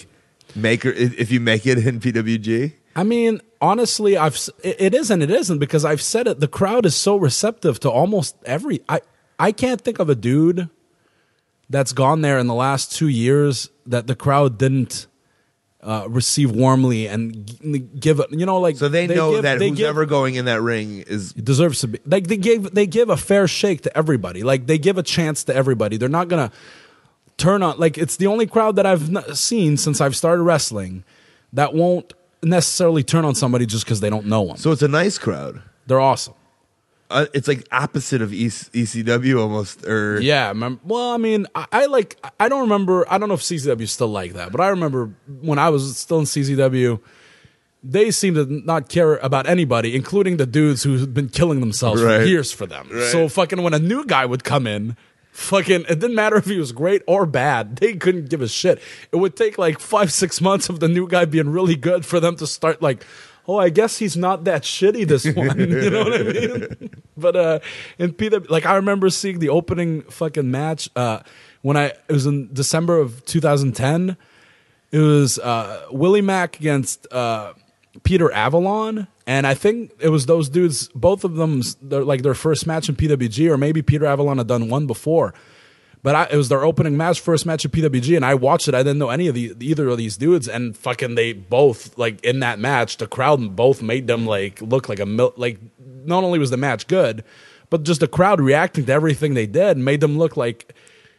if you make it in PWG? I mean, honestly, it is and it isn't, because I've said it. The crowd is so receptive to almost every. I can't think of a dude that's gone there in the last 2 years that the crowd didn't receive warmly and give it. So they know that who's ever going in that ring deserves to be. Like they give a fair shake to everybody. Like they give a chance to everybody. They're not gonna turn on. Like it's the only crowd that I've seen since I've started wrestling that won't necessarily turn on somebody just because they don't know them. So it's a nice crowd. They're awesome. It's like opposite of ECW almost. Or yeah. Well, I mean, I don't remember. I don't know if CZW is still like that, but I remember when I was still in CZW, they seemed to not care about anybody, including the dudes who've been killing themselves for years for them. Right. So fucking when a new guy would come in, fucking it didn't matter if he was great or bad. They couldn't give a shit. It would take like 5-6 months of the new guy being really good for them to start like, oh, I guess he's not that shitty this one. You know what I mean? But in PW, like I remember seeing the opening fucking match when it was in December of 2010. It was Willie Mack against Peter Avalon, and I think it was those dudes. Both of them, their first match in PWG, or maybe Peter Avalon had done one before. But it was their opening match, first match at PWG, and I watched it. I didn't know any of either of these dudes, and fucking they both, like, in that match, the crowd both made them, like, look like like, not only was the match good, but just the crowd reacting to everything they did made them look like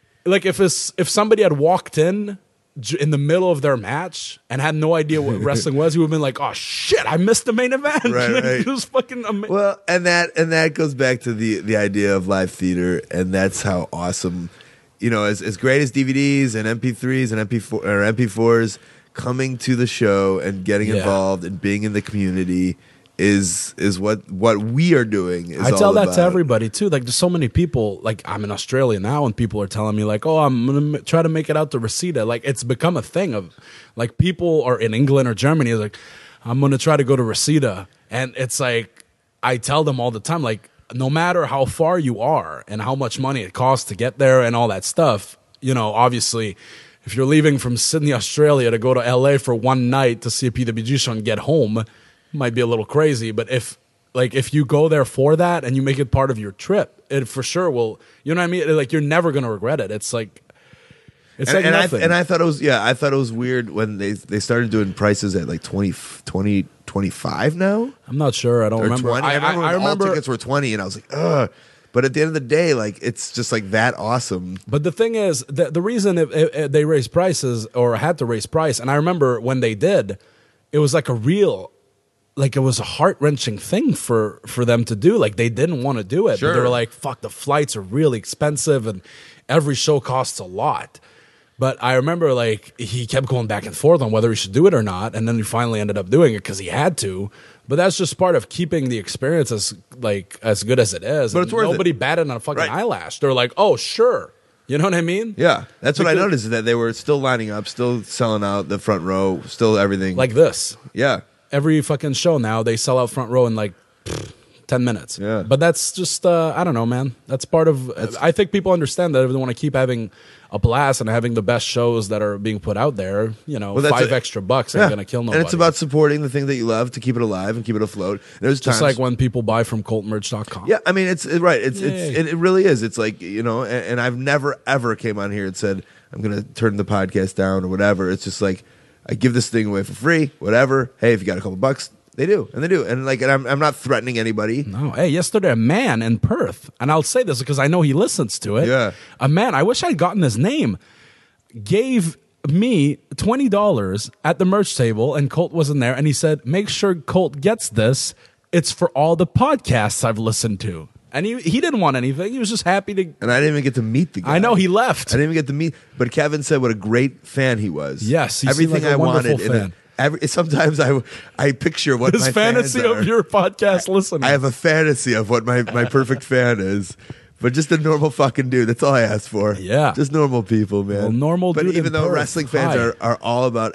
if somebody had walked in the middle of their match and had no idea what wrestling was, he would have been like, oh, shit, I missed the main event. Right. It was fucking amazing. Well, and that goes back to the idea of live theater, and that's how awesome... as great as DVDs and MP3s and MP4s coming to the show and getting involved and being in the community is what we are doing. I tell that to everybody too. Like there's so many people. Like I'm in Australia now, and people are telling me like, "Oh, I'm gonna try to make it out to Reseda." Like it's become a thing of like people are in England or Germany. Like I'm gonna try to go to Reseda, and it's like I tell them all the time, like. No matter how far you are and how much money it costs to get there and all that stuff, obviously, if you're leaving from Sydney, Australia to go to LA for one night to see a PWG show and get home, it might be a little crazy. But if you go there for that and you make it part of your trip, it for sure will, you know what I mean? Like you're never going to regret it. It's like, nothing. I thought it was weird when they started doing prices at like 20, 25 now. I'm not sure. I don't remember. 20. I remember all tickets were 20, and I was like, ugh. But at the end of the day, like it's just like that awesome. But the thing is, the reason they raised prices or had to raise price, and I remember when they did, it was like it was a heart-wrenching thing for them to do. Like they didn't want to do it. Sure. But they were like, fuck, the flights are really expensive, and every show costs a lot. But I remember, like, he kept going back and forth on whether he should do it or not, and then he finally ended up doing it because he had to. But that's just part of keeping the experience as good as it is. But it's worth nobody it. batted on a fucking eyelash. They're like, oh, sure. You know what I mean? Yeah. That's what I noticed, is that they were still lining up, still selling out the front row, still everything. Like this. Yeah. Every fucking show now, they sell out front row in like 10 minutes. Yeah. But that's just, I don't know, man. That's part of, I think people understand that if they want to keep having a blast and having the best shows that are being put out there, you know, Well, that's $5 extra bucks ain't going to kill nobody. And it's about supporting the thing that you love to keep it alive and keep it afloat. There's just times, like when people buy from coltmerch.com. yeah, I mean, it's right. Yay. It really is. It's like, you know, and I've never ever came on here and said I'm going to turn the podcast down or whatever. It's just like I give this thing away for free, whatever. Hey, if you got a couple bucks, they do, and like, and I'm not threatening anybody. No, hey, yesterday a man in Perth, and I'll say this because I know he listens to it. Yeah. A man, I wish I'd gotten his name, gave me $20 at the merch table, and Colt wasn't there, and he said, make sure Colt gets this. It's for all the podcasts I've listened to. And he didn't want anything. He was just happy to. And I didn't even get to meet the guy. I know, he left. I didn't even get to meet. But Kevin said what a great fan he was. Yes, he everything seemed like a I wonderful wanted. fan. Sometimes I picture what His my fantasy fans are. of your podcast listening. I have a fantasy of what my perfect fan is. But just a normal fucking dude. That's all I ask for. Yeah. Just normal people, man. Well, normal But dude even in though Perth. wrestling fans Hi. are all about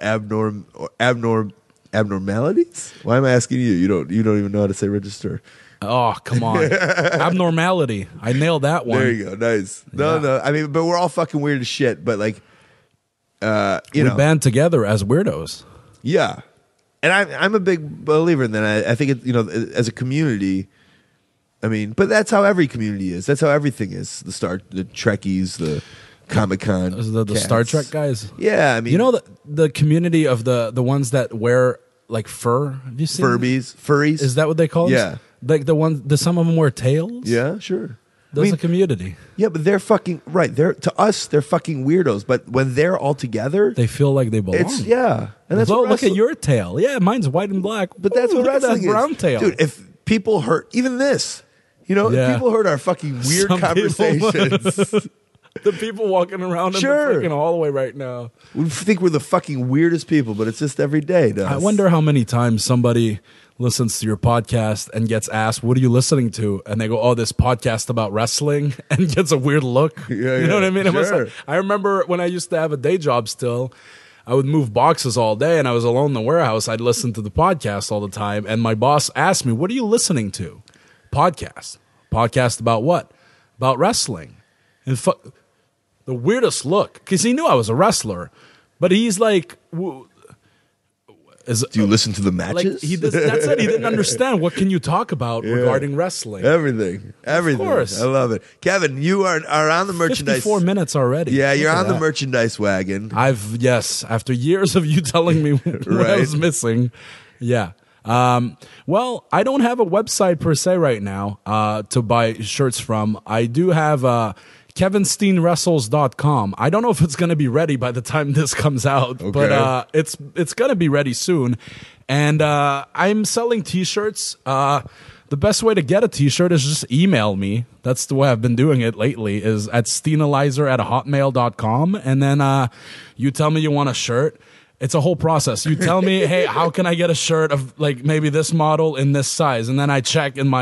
abnormalities? Why am I asking you? You don't even know how to say register. Oh, come on. Abnormality. I nailed that one. There you go. Nice. No. I mean, but we're all fucking weird as shit. But like, you We know, band together as weirdos. yeah. And I'm a big believer in that. I think it, you know, as a community. I mean, but that's how every community is. That's how everything is. The Trekkies, the Comic-Con, The Star Trek guys. Yeah, I mean, You know the community of the ones that wear like fur? Have you seen furries. Is that what they call them? Yeah. Like some of them wear tails? Yeah, sure. There's a community. Yeah, but they're fucking right. They're to us, they're fucking weirdos. But when they're all together, They feel like they belong. it's and that's oh, what look at wrestling- your tail. Yeah, mine's white and black. But that's Ooh, what look at that wrestling is, brown tail. dude. If people heard even this, you know, Yeah. if people heard our fucking weird Some people- conversations, the people walking around in Sure. the freaking hallway right now. we think we're the fucking weirdest people. But it's just every day. To I us. wonder how many times somebody listens to your podcast and gets asked, "What are you listening to?" And they go, "Oh, this podcast about wrestling," and gets a weird look. Yeah, you know what I mean? It was sure. like, I remember when I used to have a day job still. I would move boxes all day, and I was alone in the warehouse. I'd listen to the podcast all the time, and my boss asked me, "What are you listening to?" Podcast. Podcast about what? About wrestling. And the weirdest look, because he knew I was a wrestler, but he's like, Do you listen to the like matches? that's it. He didn't understand. What can you talk about regarding wrestling? Everything. Of course. I love it. Kevin, you are on the merchandise. 54 minutes already. Yeah, you're Look at on the that. merchandise wagon. Yes, after years of you telling me what I Right. was missing. Yeah. Well, I don't have a website per se right now to buy shirts from. I do have KevinSteenWrestles.com. I don't know if it's going to be ready by the time this comes out, but it's going to be ready soon. And I'm selling T-shirts. The best way to get a T-shirt is just email me. That's the way I've been doing it lately, is at steenalizer@hotmail.com. And then you tell me you want a shirt. It's a whole process. You tell me, hey, how can I get a shirt of like maybe this model in this size? And then I check in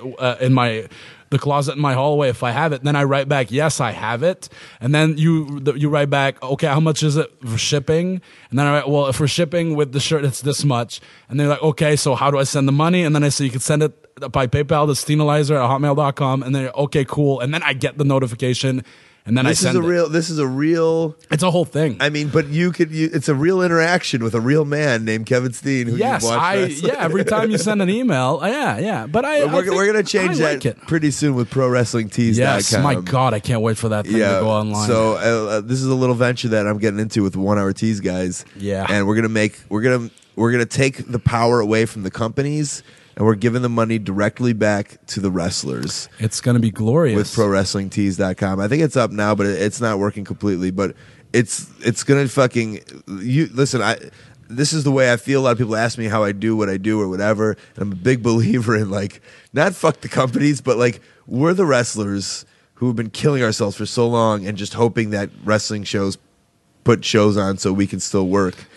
the closet in my hallway if I have it. And then I write back, yes, I have it. And then you write back, okay, how much is it for shipping? And then I write, well, for shipping with the shirt, it's this much. And they're like, okay, so how do I send the money? And then I say, you can send it by PayPal to steenalizer@hotmail.com. And then, okay, cool. And then I get the notification. And then This I is send it. This is a real. It's a whole thing. I mean, but it's a real interaction with a real man named Kevin Steen. Who Yes, you've watched wrestle. every time you send an email, yeah. But We're going to change I like that it. pretty soon with ProWrestlingTees.com. Yes, my God, I can't wait for that thing to go online. So this is a little venture that I'm getting into with the 1 Hour Tees guys. Yeah. and we're gonna take the power away from the companies, and we're giving the money directly back to the wrestlers it's going to be glorious. with ProWrestlingTees.com. I think it's up now, but it's not working completely. But it's gonna fucking listen. This is the way I feel. A lot of people ask me how I do what I do or whatever, and I'm a big believer in like not fuck the companies, but like we're the wrestlers who have been killing ourselves for so long and just hoping that wrestling shows put shows on so we can still work. Yes.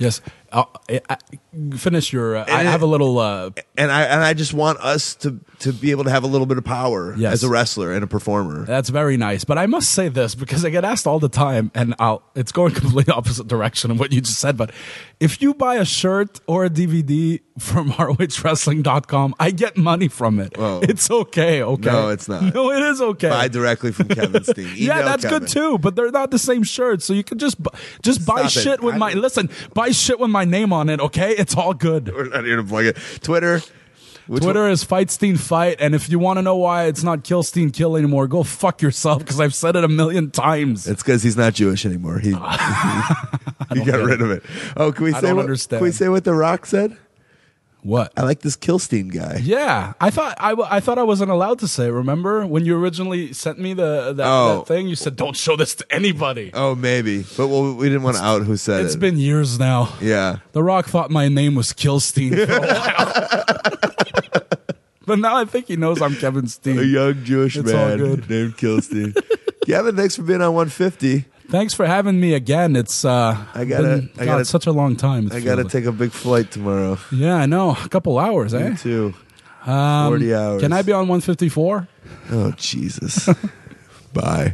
finish your. I have a little. And I just want us to be able to have a little bit of power as a wrestler and a performer. That's very nice. But I must say this because I get asked all the time, and it's going completely opposite direction of what you just said. But if you buy a shirt or a DVD from ROHWrestling.com, I get money from it. Whoa. It's okay. No, it's not. No, it is okay. Buy directly from Kevin Steen. Yeah, that's Kevin. good too. But they're not the same shirts, so you can just buy shit with my buy shit with my name on it. Okay, it's all good. We're not here to plug it. Twitter. Twitter is Fightstein Fight, and if you want to know why it's not Killstein Kill anymore, go fuck yourself because I've said it 1,000,000 times. It's because he's not Jewish anymore. He got rid of it. Oh, can we say understand. Can we say what The Rock said? What? I like this Killstein guy. Yeah, I thought I wasn't allowed to say. Remember when you originally sent me that thing? You said don't show this to anybody. Oh, maybe, but we didn't want to out who said it. It's been years now. Yeah, The Rock thought my name was Killstein for a while. But now I think he knows I'm Kevin Steen. A young Jewish It's all man good. named Killstein. Kevin, thanks for being on 150. Thanks for having me again. It's been such a long time. I got to take a big flight tomorrow. Yeah, I know. A couple hours, Me too. 40 hours. Can I be on 154? Oh, Jesus. Bye.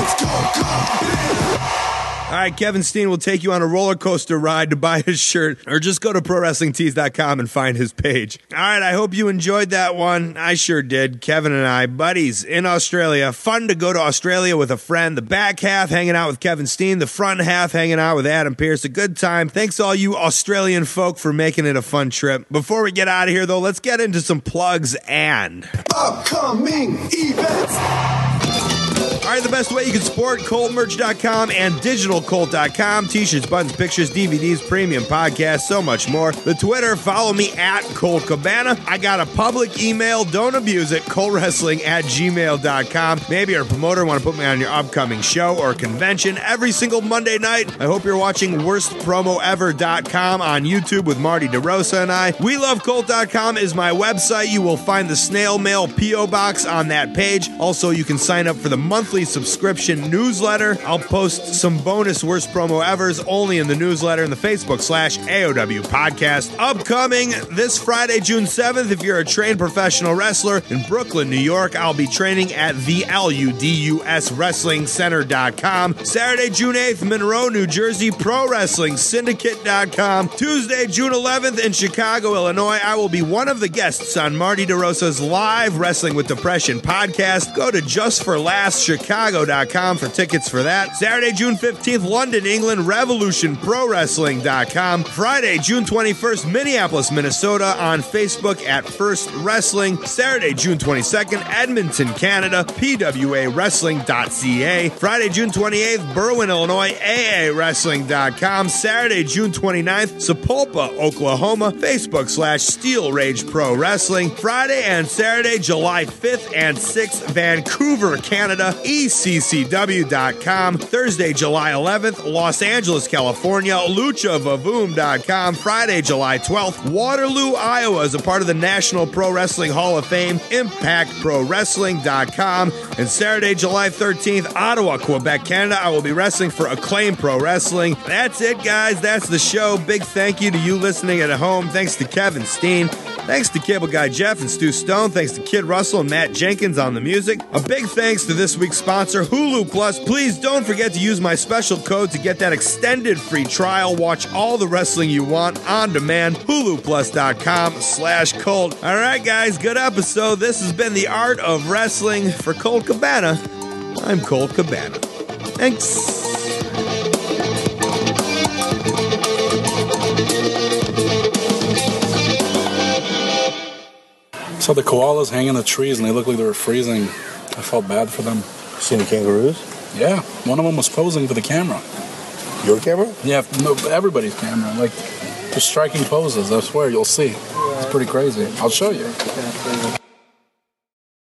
All right, Kevin Steen will take you on a roller coaster ride to buy his shirt, or just go to ProWrestlingTees.com and find his page. All right, I hope you enjoyed that one. I sure did. Kevin and I, buddies in Australia. Fun to go to Australia with a friend. The back half hanging out with Kevin Steen, the front half hanging out with Adam Pearce. A good time. Thanks all you Australian folk for making it a fun trip. Before we get out of here, though, let's get into some plugs and Upcoming events. All right, the best way you can support ColtMerch.com and DigitalColt.com. T-shirts, buttons, pictures, DVDs, premium podcasts, so much more. The Twitter, follow me at Colt Cabana. I got a public email, don't abuse it, ColtWrestling@gmail.com. Maybe your promoter want to put me on your upcoming show or convention every single Monday night. I hope you're watching WorstPromoEver.com on YouTube with Marty DeRosa and I. WeLoveColt.com is my website. You will find the snail mail P.O. box on that page. Also, you can sign up for the monthly subscription newsletter. I'll post some bonus Worst Promo Evers only in the newsletter and the Facebook/AOW podcast. Upcoming this Friday, June 7th, if you're a trained professional wrestler in Brooklyn, New York, I'll be training at the LUDUSWrestlingCenter.com. Saturday, June 8th, Monroe, New Jersey, ProWrestlingSyndicate.com. Tuesday, June 11th in Chicago, Illinois, I will be one of the guests on Marty DeRosa's live Wrestling with Depression podcast. Go to JustForLastChicago.com for tickets for that. Saturday, June 15th, London, England, RevolutionProWrestling.com. Friday, June 21st, Minneapolis, Minnesota, on Facebook at First Wrestling. Saturday, June 22nd, Edmonton, Canada, PWAWrestling.ca. Friday, June 28th, Berwyn, Illinois, AAWrestling.com. Saturday, June 29th, Sapulpa, Oklahoma, Facebook/Steel Rage Pro Wrestling. Friday and Saturday, July 5th and 6th, Vancouver, Canada, ECCW.com. Thursday, July 11th, Los Angeles, California, LuchaVavoom.com. Friday, July 12th, Waterloo, Iowa, as a part of the National Pro Wrestling Hall of Fame, ImpactProWrestling.com. And Saturday, July 13th, Ottawa, Quebec, Canada, I will be wrestling for Acclaim Pro Wrestling. That's it, guys. That's the show. Big thank you to you listening at home. Thanks to Kevin Steen. Thanks to Cable Guy Jeff and Stu Stone. Thanks to Kid Russell and Matt Jenkins on the music. A big thanks to this week's sponsor, Hulu Plus. Please don't forget to use my special code to get that extended free trial. Watch all the wrestling you want on demand. HuluPlus.com/Colt. All right, guys, good episode. This has been The Art of Wrestling. For Colt Cabana, I'm Colt Cabana. Thanks. So the koalas hang in the trees and they look like they were freezing. I felt bad for them. Seen the kangaroos? Yeah, one of them was posing for the camera. Your camera? Yeah, no, everybody's camera. Like, just striking poses. I swear, you'll see. It's pretty crazy. I'll show you.